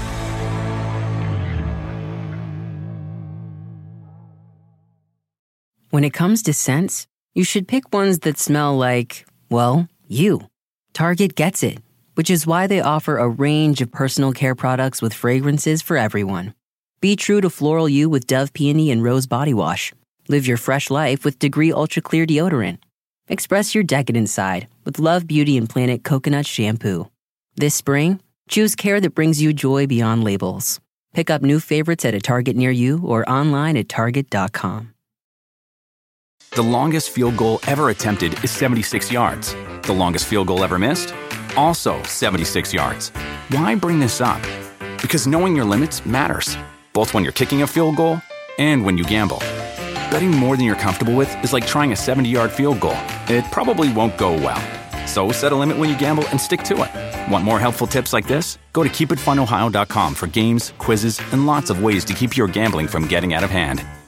When it comes to scents, you should pick ones that smell like, well, you. Target gets it, which is why they offer a range of personal care products with fragrances for everyone. Be true to floral you with Dove Peony and Rose Body Wash. Live your fresh life with Degree Ultra Clear Deodorant. Express your decadent side with Love Beauty and Planet Coconut Shampoo. This spring, choose care that brings you joy beyond labels. Pick up new favorites at a Target near you or online at target dot com. The longest field goal ever attempted is seventy-six yards. The longest field goal ever missed? Also seventy-six yards. Why bring this up? Because knowing your limits matters, both when you're kicking a field goal and when you gamble. Betting more than you're comfortable with is like trying a seventy-yard field goal. It probably won't go well. So set a limit when you gamble and stick to it. Want more helpful tips like this? Go to keep it fun ohio dot com for games, quizzes, and lots of ways to keep your gambling from getting out of hand.